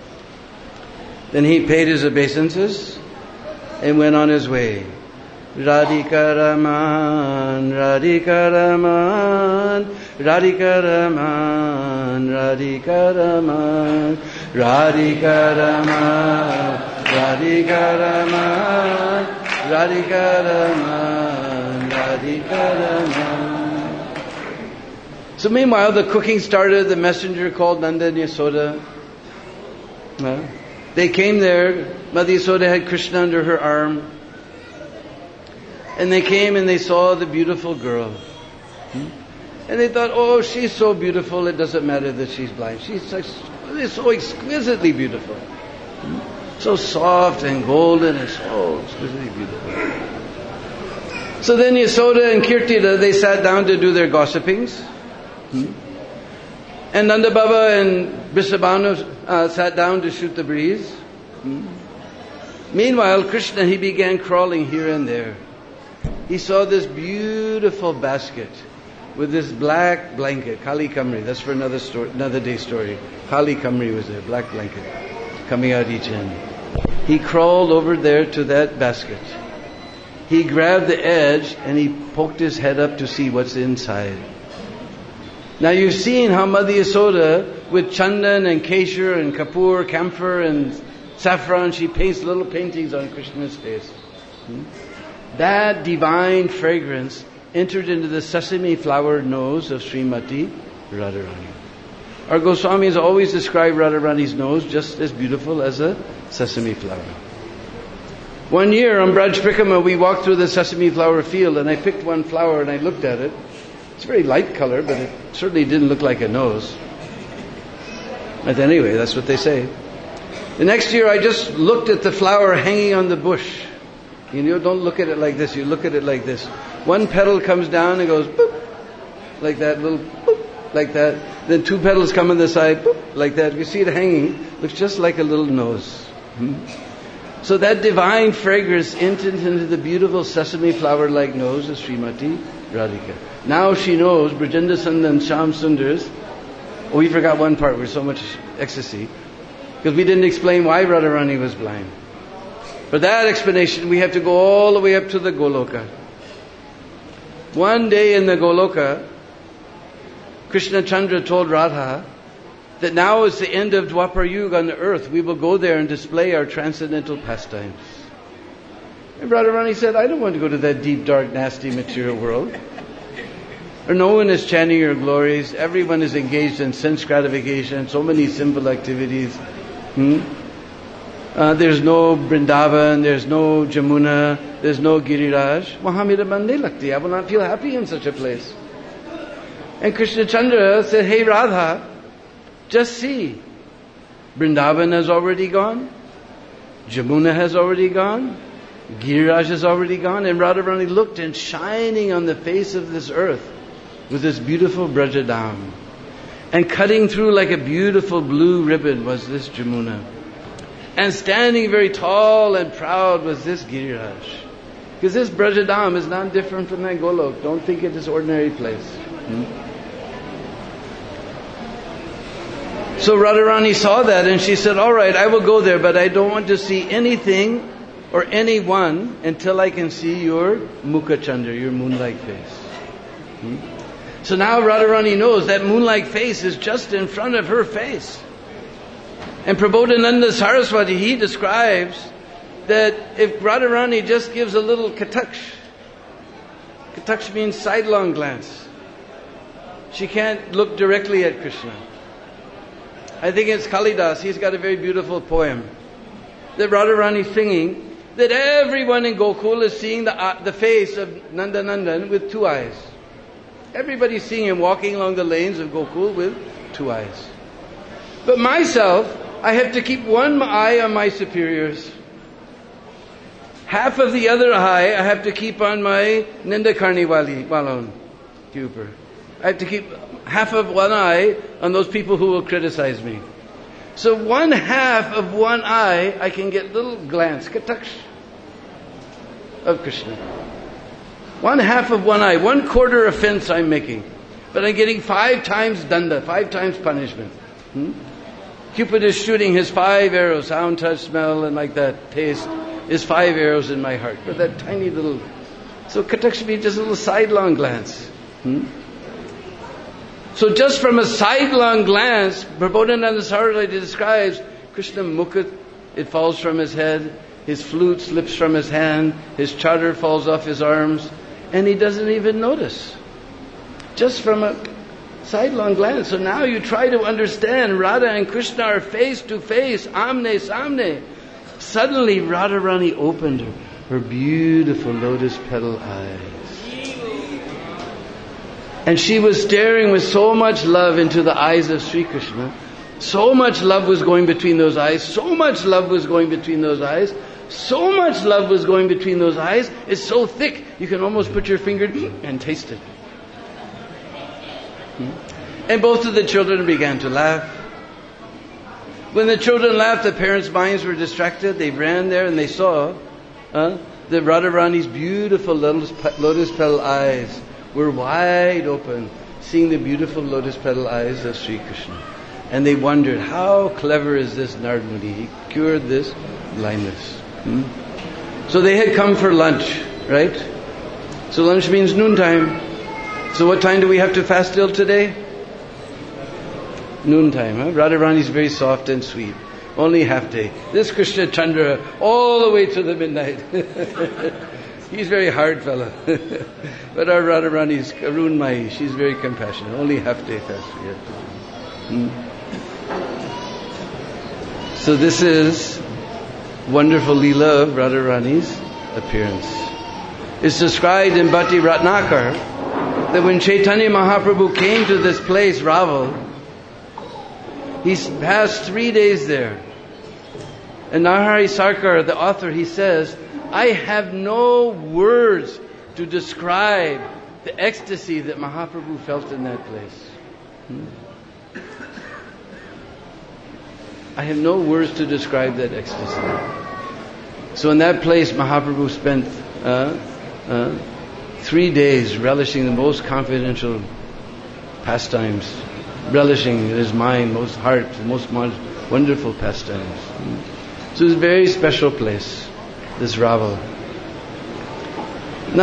Then he paid his obeisances and went on his way. Radhika Raman, Radhika Raman, Radhika Raman, Radhika Raman, Radhika Raman, Radhika Raman, Radhika Raman, Radhika Raman. So meanwhile, the cooking started. The messenger called Nanda and Yasoda. Uh, they came there. Mother Yasoda had Krishna under her arm. And they came and they saw the beautiful girl. Hmm? And they thought, oh, she's so beautiful, it doesn't matter that she's blind. She's so, so exquisitely beautiful. Hmm? So soft and golden and so exquisitely beautiful. So then Yasoda and Kirtida, they sat down to do their gossipings. Hmm? And Nanda Baba and Brisabhanu uh, sat down to shoot the breeze. Hmm? Meanwhile, Krishna, he began crawling here and there. He saw this beautiful basket with this black blanket, Kali Kamri. That's for another story, another day story. Kali Kamri was there, black blanket, coming out each end. He crawled over there to that basket. He grabbed the edge and he poked his head up to see what's inside. Now you've seen how Mother Yasoda, with chandan and keshar and kapoor, camphor and saffron, she paints little paintings on Krishna's face. Hmm? That divine fragrance entered into the sesame flower nose of Srimati Radharani. Our Goswamis always describe Radharani's nose just as beautiful as a sesame flower. One year on Braj Prikrama, we walked through the sesame flower field and I picked one flower and I looked at it. It's a very light color, but it certainly didn't look like a nose. But anyway, that's what they say. The next year I just looked at the flower hanging on the bush. You know, don't look at it like this, you look at it like this. One petal comes down and goes boop, like that, little boop, like that. Then two petals come on the side, boop, like that. If you see it hanging, it looks just like a little nose. Hmm? So that divine fragrance entered into the beautiful sesame flower-like nose of Srimati Radhika. Now she knows Brajendra Sundar and Shyam Sundar's. Oh, we forgot one part, we're so much ecstasy. Because we didn't explain why Radharani was blind. For that explanation, we have to go all the way up to the Goloka. One day in the Goloka, Krishna Chandra told Radha that now is the end of Dwapar Yuga on the earth. We will go there and display our transcendental pastimes. And Radharani said, I don't want to go to that deep, dark, nasty material world. Or no one is chanting your glories. Everyone is engaged in sense gratification, so many simple activities. Hmm? Uh, there's no Vrindavan, there's no Jamuna, there's no Giriraj. Mahamira Mande Lakti. I will not feel happy in such a place. And Krishna Chandra said, hey Radha, just see. Vrindavan has already gone. Jamuna has already gone. Giriraj has already gone. And Radharani looked, and shining on the face of this earth was this beautiful Brajadam. And cutting through like a beautiful blue ribbon was this Jamuna. And standing very tall and proud was this Giriraj. Because this Brajadam is not different from that Golok. Don't think it is ordinary place. Hmm? So Radharani saw that and she said, all right, I will go there, but I don't want to see anything or anyone until I can see your Mukha Chandra, your moon-like face. Hmm? So now Radharani knows that moon-like face is just in front of her face. And Prabodhananda Saraswati, he describes that if Radharani just gives a little kataksh, kataksh means sidelong glance, she can't look directly at Krishna. I think it's Kalidas, he's got a very beautiful poem that Radharani is singing, that everyone in Gokul is seeing the, uh, the face of Nandanandan with two eyes. Everybody's seeing him walking along the lanes of Gokul with two eyes. But myself, I have to keep one eye on my superiors. Half of the other eye I have to keep on my Ninda Karni Wali, Walon, Cooper. I have to keep half of one eye on those people who will criticize me. So one half of one eye, I can get little glance, kataksh, of Krishna. One half of one eye, one quarter offense I'm making. But I'm getting five times danda, five times punishment. Hmm? Cupid is shooting his five arrows, sound, touch, smell, and like that, taste, is five arrows in my heart. But that tiny little... So kataksh should be just a little sidelong glance. Hmm? So just from a sidelong glance, Prabodhananda Saraswati describes Krishna Mukha, it falls from his head, his flute slips from his hand, his chadar falls off his arms, and he doesn't even notice. Just from a sidelong glance. So now you try to understand, Radha and Krishna are face to face, amne samne. Suddenly Radharani opened her, her beautiful lotus petal eyes. And she was staring with so much love into the eyes of Sri Krishna. So much love was going between those eyes. So much love was going between those eyes. So much love was going between those eyes. It's so thick, you can almost put your finger and taste it. And both of the children began to laugh. When the children laughed, the parents' minds were distracted. They ran there and they saw uh, that Radharani's beautiful lotus, lotus petal eyes were wide open, seeing the beautiful lotus petal eyes of Sri Krishna. And they wondered, how clever is this Narad Muni? He cured this blindness. Hmm? So they had come for lunch, right? So lunch means noontime. So what time do we have to fast till today? Noontime, huh? Radharani is very soft and sweet. Only half day. This Krishna Chandra, all the way to the midnight. He's very hard fella. But our Radharani is Karun Mai. She's very compassionate. Only half day fast we have to do. Hmm? So this is wonderful Leela of Radharani's appearance. It's described in Bhakti Ratnakar that when Chaitanya Mahaprabhu came to this place, Raval, he passed three days there. And Narahari Sarkar, the author, he says, I have no words to describe the ecstasy that Mahaprabhu felt in that place. Hmm? I have no words to describe that ecstasy. So in that place, Mahaprabhu spent uh, uh, three days relishing the most confidential pastimes, relishing in his mind, most heart, the most wonderful pastimes. Hmm? So it's a very special place, this Raval.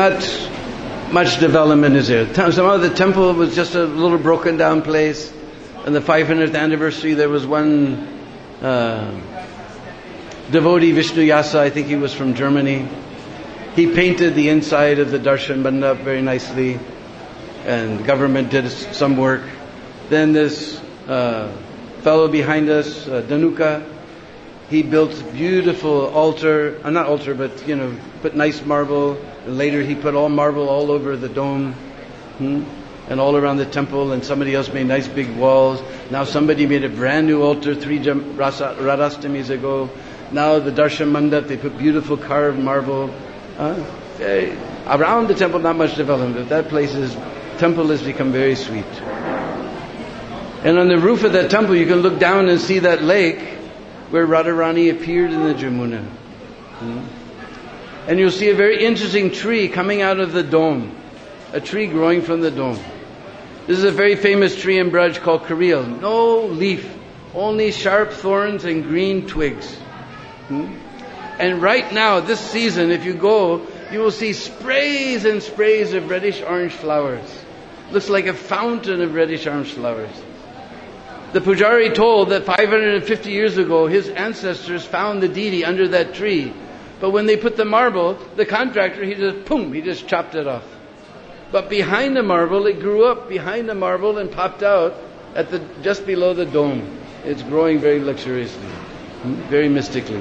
Not much development is there. Some of the temple was just a little broken down place. On the five hundredth anniversary, there was one uh, devotee, Vishnu Yasa, I think he was from Germany. He painted the inside of the Darshan Mandap very nicely, and the government did some work. Then this uh, fellow behind us, uh, Dhanuka, he built beautiful altar, uh, not altar, but, you know, put nice marble. And later he put all marble all over the dome, hmm? and all around the temple, and somebody else made nice big walls. Now somebody made a brand new altar three Jam- Rasa- Radhastamis ago. Now the Darshan Mandap, they put beautiful carved marble. Uh, eh, around the temple, not much development, but that place is, temple has become very sweet. And on the roof of that temple, you can look down and see that lake where Radharani appeared in the Jamuna. Hmm? And you'll see a very interesting tree coming out of the dome. A tree growing from the dome. This is a very famous tree in Braj called Kareel. No leaf, only sharp thorns and green twigs. Hmm? And right now, this season, if you go, you will see sprays and sprays of reddish-orange flowers. Looks like a fountain of reddish-orange flowers. The Pujari told that five hundred fifty years ago, his ancestors found the deity under that tree. But when they put the marble, the contractor, he just, boom, he just chopped it off. But behind the marble, it grew up behind the marble and popped out at the just below the dome. It's growing very luxuriously, very mystically.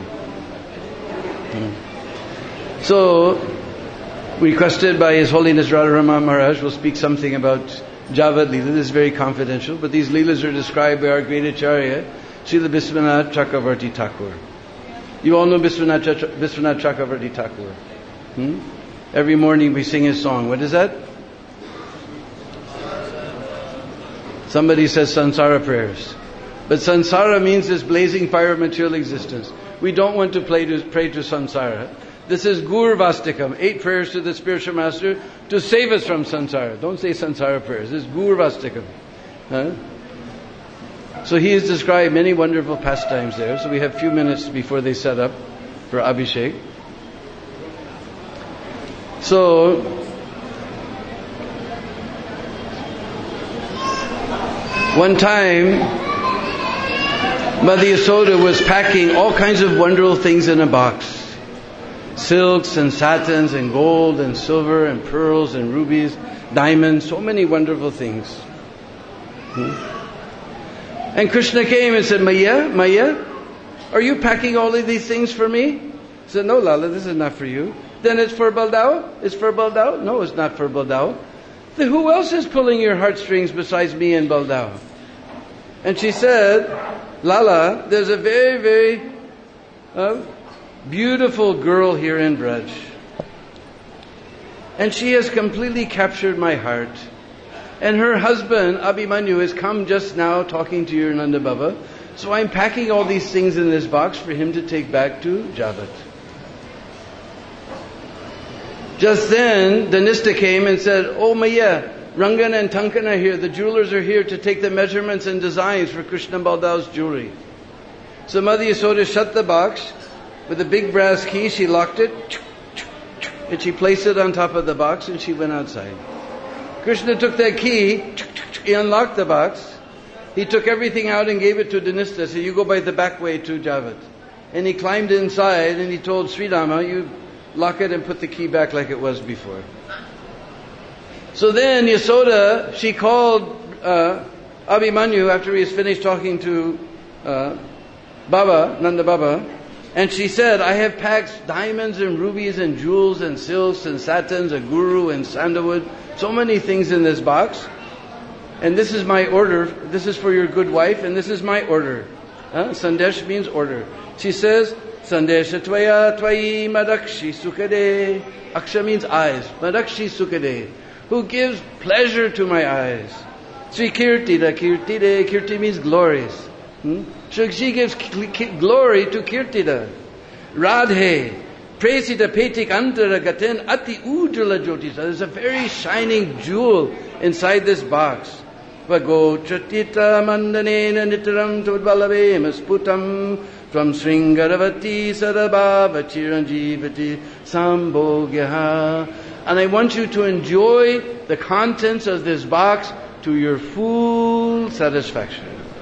So, requested by His Holiness Radharama Maharaj, will speak something about Javad Leela. This is very confidential, but these Leelas are described by our great Acharya, Srila Biswanath Chakravarti Thakur. You all know Biswanath, Chakra- Biswanath Chakravarti Thakur. Hmm? Every morning we sing his song. What is that? Somebody says Sansara prayers. But Sansara means this blazing fire of material existence. We don't want to pray to, pray to Sansara. This is Gur Vastikam, eight prayers to the spiritual master to save us from Sansara. Don't say Sansara prayers. This is Gur Vastikam. Huh? So he has described many wonderful pastimes there. So we have a few minutes before they set up for Abhishek. So, one time, Mother Yasoda was packing all kinds of wonderful things in a box. Silks and satins and gold and silver and pearls and rubies, diamonds, so many wonderful things. Hmm? And Krishna came and said, Maya, Maya, are you packing all of these things for me? He said, no, Lala, this is not for you. Then it's for Baldao? It's for Baldao? No, it's not for Baldao. Then who else is pulling your heartstrings besides me and Baldao? And she said, Lala, there's a very, very uh, beautiful girl here in Braj. And she has completely captured my heart. And her husband, Abhimanyu, has come just now talking to your Nanda Baba. So I'm packing all these things in this box for him to take back to Javat. Just then, Dhanista came and said, oh Maya, Rangan and Tankan are here. The jewelers are here to take the measurements and designs for Krishna Baldao's jewelry. So Mother Yasoda shut the box. With a big brass key, she locked it. And she placed it on top of the box and she went outside. Krishna took that key. He unlocked the box. He took everything out and gave it to Dhanista. So you go by the back way to Javat. And he climbed inside and he told Sri Rama, you lock it and put the key back like it was before. So then Yasoda, she called uh, Abhimanyu after he was finished talking to uh, Baba, Nanda Baba, and she said, I have packed diamonds and rubies and jewels and silks and satins and guru and sandalwood, so many things in this box. And this is my order. This is for your good wife, and this is my order. Uh, Sandesh means order. She says, Sandesha Tvaya Tvayi Madakshi Sukade. Aksha means eyes. Madakshi Sukade. Who gives pleasure to my eyes. Sri Kirtida Kirtide. Kirti means glorious. Hmm? So she gives glory to Kirtida. Radhe. Presita Petik Antara Gaten Ati Ujjala Jyotisa. There's a very shining jewel inside this box. Vago Chatita Mandanena Nitaram Tudvalavema Sputam From Sringaravati Sarabhava Chiranjivati Sambhogyaha And I want you to enjoy the contents of this box to your full satisfaction.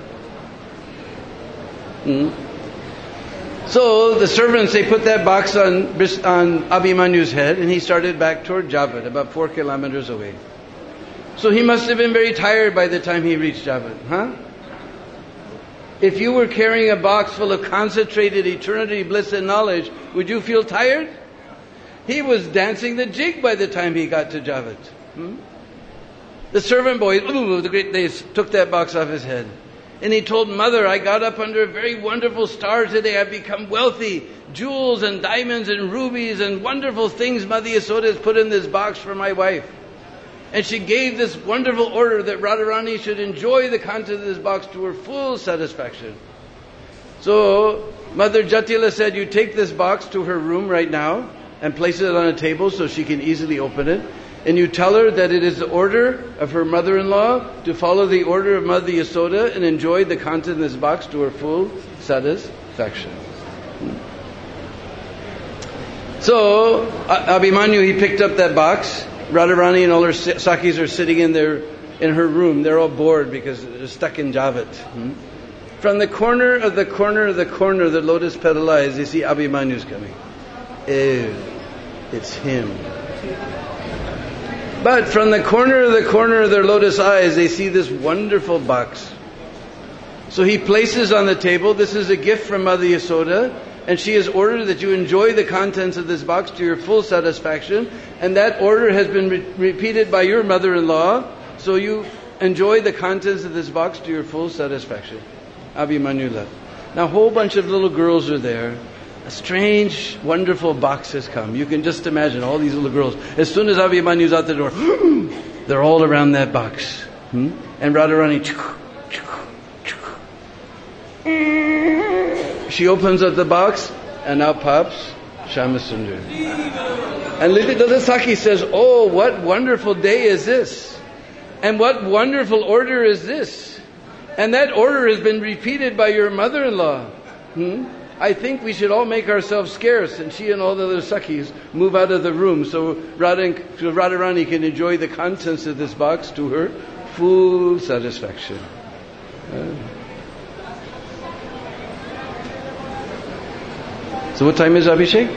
Hmm? So the servants, they put that box on, on Abhimanyu's head, and he started back toward Javad, about four kilometers away. So he must have been very tired by the time he reached Javad, huh? If you were carrying a box full of concentrated eternity, bliss and knowledge, would you feel tired? He was dancing the jig by the time he got to Javad. Hmm? The servant boy, ooh, the great days, took that box off his head. And he told Mother, I got up under a very wonderful star today. I've become wealthy. Jewels and diamonds and rubies and wonderful things Mother Yasoda has put in this box for my wife. And she gave this wonderful order that Radharani should enjoy the contents of this box to her full satisfaction. So Mother Jatila said, you take this box to her room right now and place it on a table so she can easily open it. And you tell her that it is the order of her mother-in-law to follow the order of Mother Yasoda and enjoy the content of this box to her full satisfaction. So Abhimanyu, he picked up that box. Radharani and all her Sakis are sitting in their in her room. They're all bored because they're stuck in Javad. Hmm? From the corner of the corner of the corner of the lotus petal eyes, they see Abhimanyu's coming. Ew, it's him. But from the corner of the corner of their lotus eyes, they see this wonderful box. So he places on the table, this is a gift from Mother Yasoda, and she has ordered that you enjoy the contents of this box to your full satisfaction, and that order has been re- repeated by your mother-in-law, so you enjoy the contents of this box to your full satisfaction. Abhimanyu left. Now a whole bunch of little girls are there. A strange, wonderful box has come. You can just imagine all these little girls. As soon as Abhimanyu's out the door, they're all around that box. Hmm? And Radharani, she opens up the box, and out pops Shyamasundar. And little Saki says, oh, what wonderful day is this? And what wonderful order is this? And that order has been repeated by your mother-in-law. Hmm? I think we should all make ourselves scarce, and she and all the other Sakis move out of the room so Radha, so Radharani can enjoy the contents of this box to her full satisfaction. Uh. So what time is Abhishek?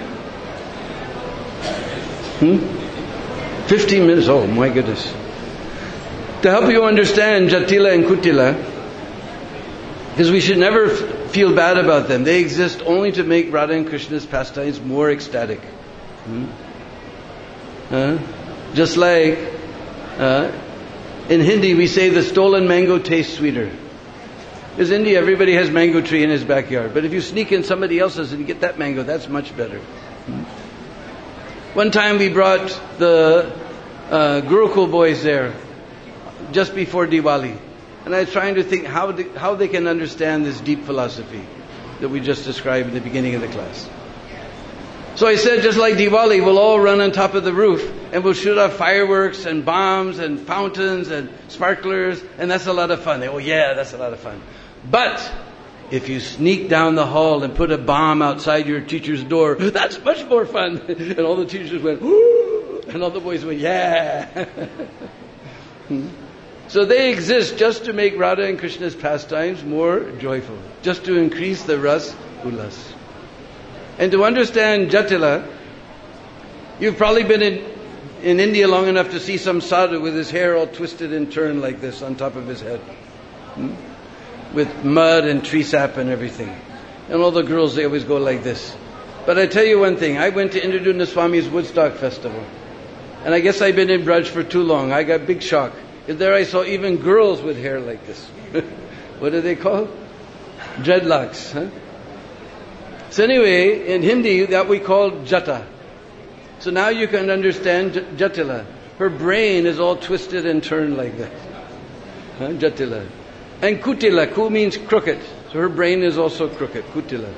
Hmm? Fifteen minutes. Oh my goodness. To help you understand Jatila and Kutila, because we should never f- feel bad about them. They exist only to make Radha and Krishna's pastimes more ecstatic. Hmm? Uh, just like uh, in Hindi we say the stolen mango tastes sweeter. Because in India everybody has mango tree in his backyard. But if you sneak in somebody else's and you get that mango, that's much better. Hmm? One time we brought the uh, Gurukul boys there just before Diwali. And I was trying to think how they, how they can understand this deep philosophy that we just described in the beginning of the class. So I said, just like Diwali, we'll all run on top of the roof and we'll shoot off fireworks and bombs and fountains and sparklers, and that's a lot of fun. They, oh yeah, that's a lot of fun. But if you sneak down the hall and put a bomb outside your teacher's door, that's much more fun. And all the teachers went, whoo, and all the boys went, yeah. hmm? So they exist just to make Radha and Krishna's pastimes more joyful, just to increase the ras ulas. And to understand Jatila, you've probably been in, in India long enough to see some sadhu with his hair all twisted and turned like this on top of his head, hmm? with mud and tree sap and everything. And all the girls, they always go like this. But I tell you one thing, I went to Indradutta Swami's Woodstock Festival, and I guess I've been in Braj for too long. I got big shock. There I saw even girls with hair like this. What do they call? Dreadlocks. Huh? So anyway, in Hindi, that we call Jata. So now you can understand J- Jatila. Her brain is all twisted and turned like that. Huh? Jatila. And Kutila. Ku means crooked. So her brain is also crooked. Kutila.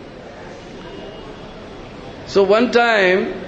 So one time,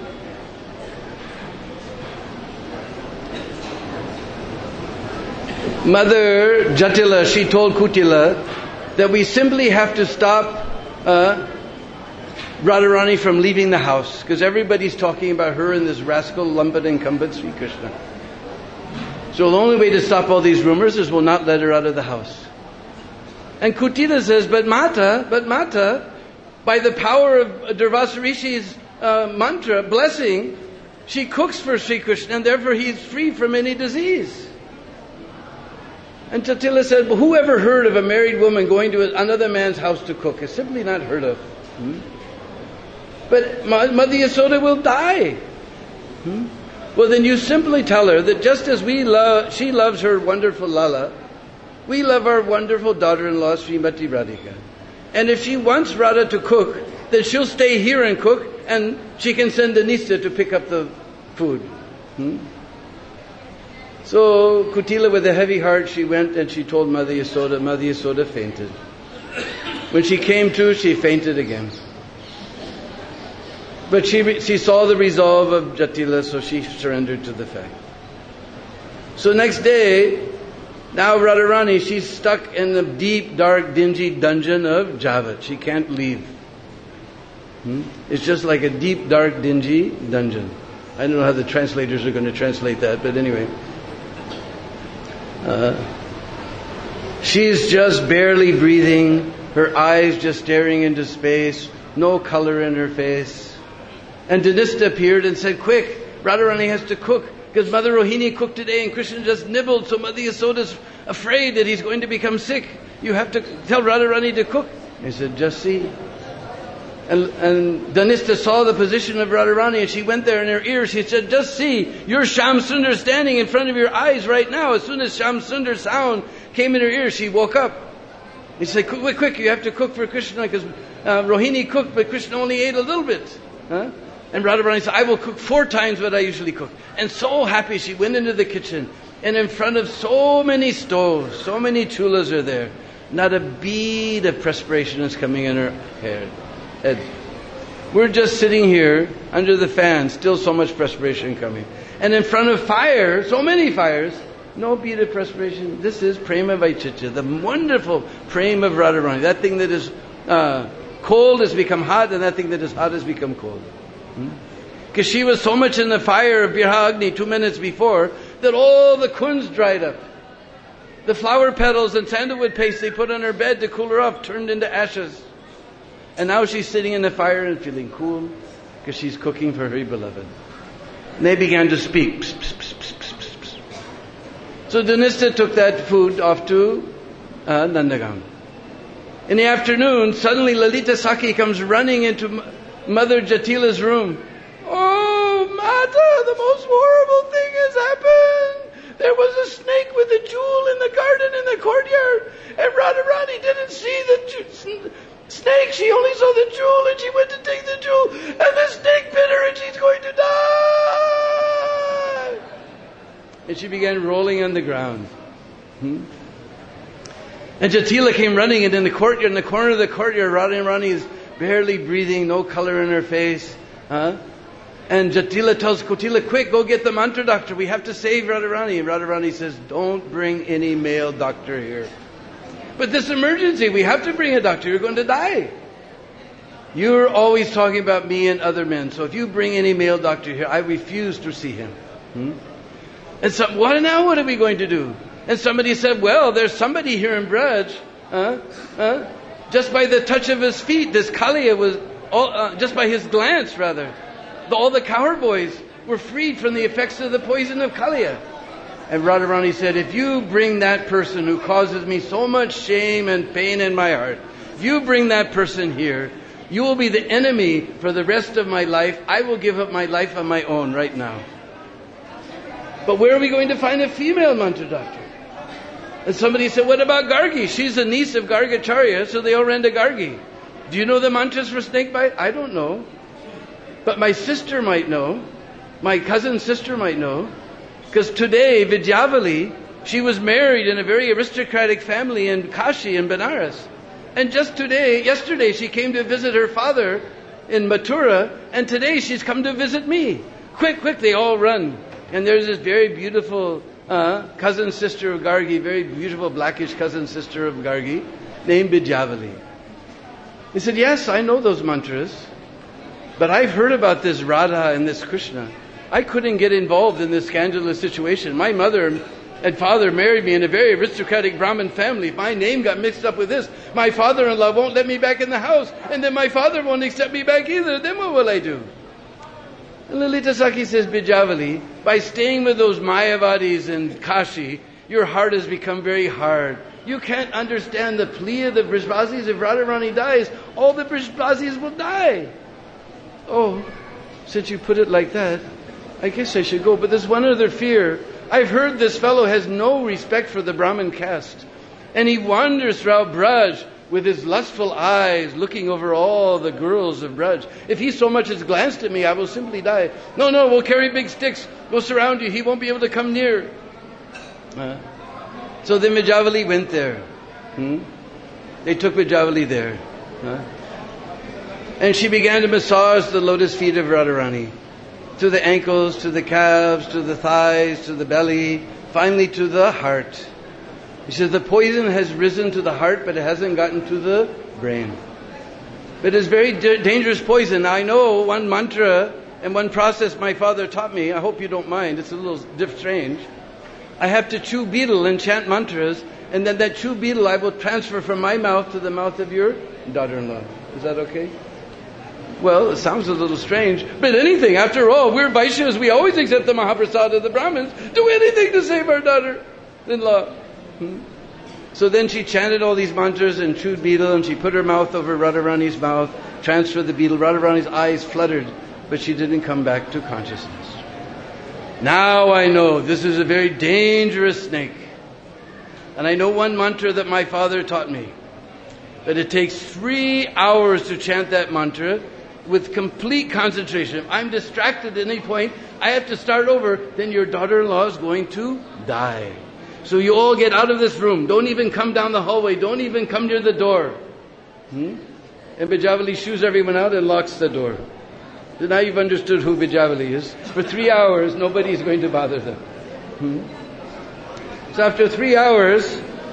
Mother Jatila, she told Kutila that we simply have to stop uh, Radharani from leaving the house, because everybody's talking about her and this rascal lumpet incumbent Sri Krishna. So the only way to stop all these rumors is we'll not let her out of the house. And Kutila says, but Mata, but Mata, by the power of Durvasa Rishi's uh, mantra, blessing, she cooks for Sri Krishna and therefore he is free from any disease. And Jatila said, well, who ever heard of a married woman going to another man's house to cook? It's simply not heard of. Hmm? But Mother Yasoda will die. Hmm? Well, then you simply tell her that just as we love, she loves her wonderful Lala, we love our wonderful daughter-in-law, Srimati Radhika. And if she wants Radha to cook, then she'll stay here and cook, and she can send Danista to pick up the food. Hmm? So Kutila, with a heavy heart, she went and she told Mother Yasoda. Mother Yasoda fainted. When she came to, she fainted again. But she she saw the resolve of Jatila, so she surrendered to the fact. So next day, now Radharani, she's stuck in the deep, dark, dingy dungeon of Javat. She can't leave. Hmm? It's just like a deep, dark, dingy dungeon. I don't know how the translators are going to translate that, but anyway. Uh, she's just barely breathing, her eyes just staring into space, no color in her face. And Danista appeared and said, quick, Radharani has to cook, because Mother Rohini cooked today and Krishna just nibbled, so Mother Yasoda's afraid that he's going to become sick. You have to tell Radharani to cook. He said, just see. And, and Danista saw the position of Radharani and she went there in her ears. She said, just see, you're Sham Sundar standing in front of your eyes right now. As soon as Sham Sundar's sound came in her ears, she woke up. He said, quick, quick, you have to cook for Krishna, because uh, Rohini cooked, but Krishna only ate a little bit. Huh? And Radharani said, I will cook four times what I usually cook. And so happy, she went into the kitchen, and in front of so many stoves, so many chulas are there, not a bead of perspiration is coming in her hair. head. We're just sitting here under the fan, still so much perspiration coming. And in front of fire, so many fires, no bead of perspiration. This is Prema Vaichitya, the wonderful Prema of Radharani. That thing that is uh, cold has become hot, and that thing that is hot has become cold. Because hmm? she was so much in the fire of Birha Agni two minutes before that all the kunds dried up. The flower petals and sandalwood paste they put on her bed to cool her off turned into ashes. And now she's sitting in the fire and feeling cool because she's cooking for her beloved. And they began to speak. Psst, psst, psst, psst, psst, psst. So Danista took that food off to uh, Nandagam. In the afternoon, suddenly Lalita Sakhi comes running into Mother Jatila's room. Oh, Mata, the most horrible thing has happened. There was a snake with a jewel in the garden in the courtyard, and Radharani didn't see the ju- snake. She only saw the jewel, and she went to take the jewel, and the snake bit her, and she's going to die. And she began rolling on the ground. Hmm? And Jatila came running, and in the courtyard, in the corner of the courtyard, Radharani is barely breathing, no color in her face. Huh? And Jatila tells Kutila, quick, go get the mantra doctor. We have to save Radharani. And Radharani says, don't bring any male doctor here. But this emergency, we have to bring a doctor. You're going to die. You're always talking about me and other men. So if you bring any male doctor here, I refuse to see him. Hmm? And so, what now? What are we going to do? And somebody said, well, there's somebody here in Braj. Huh? Huh? Just by the touch of his feet, this Kaliya was, all, uh, just by his glance rather, the, all the cowherd boys were freed from the effects of the poison of Kaliya. And Radharani said, if you bring that person who causes me so much shame and pain in my heart, if you bring that person here, you will be the enemy for the rest of my life. I will give up my life on my own right now. But where are we going to find a female mantra doctor? And somebody said, what about Gargi? She's a niece of Gargacharya, so they all ran to Gargi. Do you know the mantras for snake bite? I don't know. But my sister might know. My cousin's sister might know. Because today, Vidyavali, she was married in a very aristocratic family in Kashi in Benares. And just today, yesterday, she came to visit her father in Mathura, and today she's come to visit me. Quick, quick, they all run. And there's this very beautiful uh, cousin sister of Gargi, very beautiful blackish cousin sister of Gargi, named Vidyavali. He said, yes, I know those mantras. But I've heard about this Radha and this Krishna. I couldn't get involved in this scandalous situation. My mother and father married me in a very aristocratic Brahmin family. If my name got mixed up with this, my father-in-law won't let me back in the house, and then my father won't accept me back either. Then what will I do? And Lalita Sakhi says, Bijavali, by staying with those Mayavadis in Kashi, your heart has become very hard. You can't understand the plea of the Brijbasis. If Radharani dies, all the Brijbasis will die. Oh, since you put it like that, I guess I should go. But there's one other fear. I've heard this fellow has no respect for the Brahmin caste. And he wanders throughout Braj with his lustful eyes looking over all the girls of Braj. If he so much as glanced at me, I will simply die. No, no, we'll carry big sticks. We'll surround you. He won't be able to come near. Uh, so then Bijavali went there. Hmm? They took Bijavali there. Huh? And she began to massage the lotus feet of Radharani. To the ankles, to the calves, to the thighs, to the belly, finally to the heart. He says the poison has risen to the heart, but it hasn't gotten to the brain. But it's very d- dangerous poison. I know one mantra and one process my father taught me. I hope you don't mind. It's a little diff strange. I have to chew betel and chant mantras, and then that chew betel I will transfer from my mouth to the mouth of your daughter-in-law. Is that okay? Well, it sounds a little strange, but anything. After all, we're Vaishnavas. We always accept the Mahaprasad of the Brahmins. Do anything to save our daughter-in-law. Hmm? So then she chanted all these mantras and chewed betel, and she put her mouth over Radharani's mouth, transferred the betel. Radharani's eyes fluttered, but she didn't come back to consciousness. Now I know this is a very dangerous snake. And I know one mantra that my father taught me. That it takes three hours to chant that mantra with complete concentration. If I'm distracted at any point, I have to start over, then your daughter-in-law is going to die. So you all get out of this room. Don't even come down the hallway. Don't even come near the door. Hmm? And Bijavali shoos everyone out and locks the door. So now you've understood who Bijavali is. For three hours, nobody is going to bother them. Hmm? So after three hours,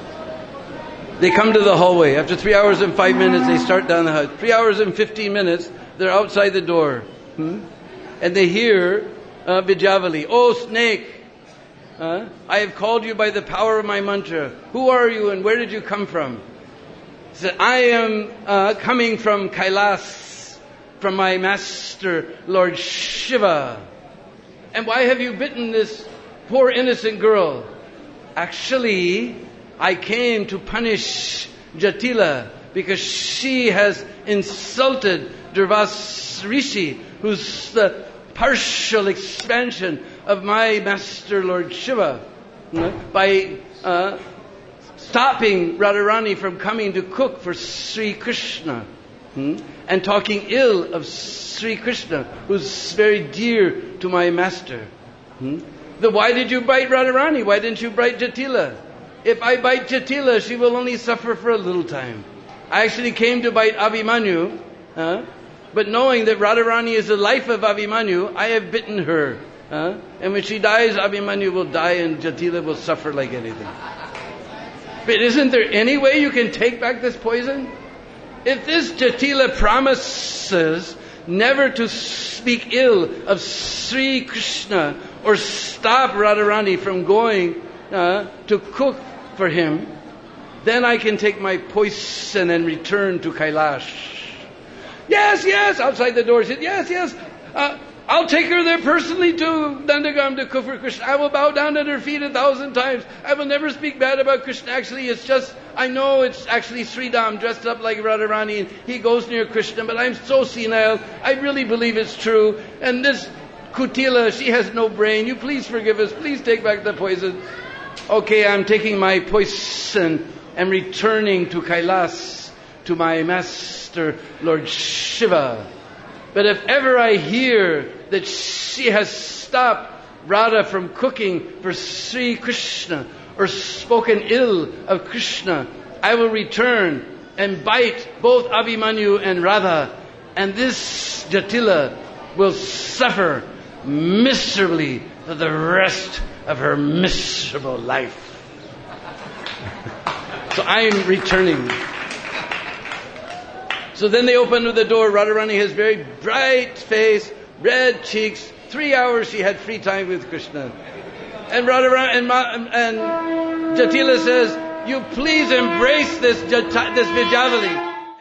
they come to the hallway. After three hours and five minutes, they start down the hut. Three hours and fifteen minutes, they're outside the door. Hmm? And they hear uh, Bijavali, "Oh snake, uh, I have called you by the power of my mantra. Who are you and where did you come from?" He said, "I am uh, coming from Kailas, from my master, Lord Shiva. And why have you bitten this poor innocent girl?" "Actually, I came to punish Jatila because she has insulted Durvas Rishi, who's the partial expansion of my master Lord Shiva, by uh, stopping Radharani from coming to cook for Sri Krishna, hmm? and talking ill of Sri Krishna, who's very dear to my master. Hmm? Then why did you bite Radharani? Why didn't you bite Jatila? If I bite Jatila, she will only suffer for a little time. I actually came to bite Abhimanyu, huh? But knowing that Radharani is the life of Abhimanyu, I have bitten her. Huh? And when she dies, Abhimanyu will die and Jatila will suffer like anything. But isn't there any way you can take back this poison? If this Jatila promises never to speak ill of Sri Krishna or stop Radharani from going uh, to cook for him, then I can take my poison and return to Kailash. Yes, yes, outside the door. He said, yes, yes, uh, I'll take her there personally to Dandagam to cook for Krishna. I will bow down at her feet a thousand times. I will never speak bad about Krishna. Actually, it's just, I know it's actually Sridham dressed up like Radharani and he goes near Krishna, but I'm so senile. I really believe it's true. And this Kutila, she has no brain. You please forgive us. Please take back the poison. Okay, I'm taking my poison and returning to Kailas, to my master, Lord Shiva. But if ever I hear that she has stopped Radha from cooking for Sri Krishna or spoken ill of Krishna, I will return and bite both Abhimanyu and Radha, and this Jatila will suffer miserably for the rest of her miserable life. So I am returning. So then they opened the door. Radharani has very bright face, red cheeks. Three hours she had free time with Krishna. And Radharani and, Ma, and Jatila says, "You please embrace this Jata, this Vijayavali.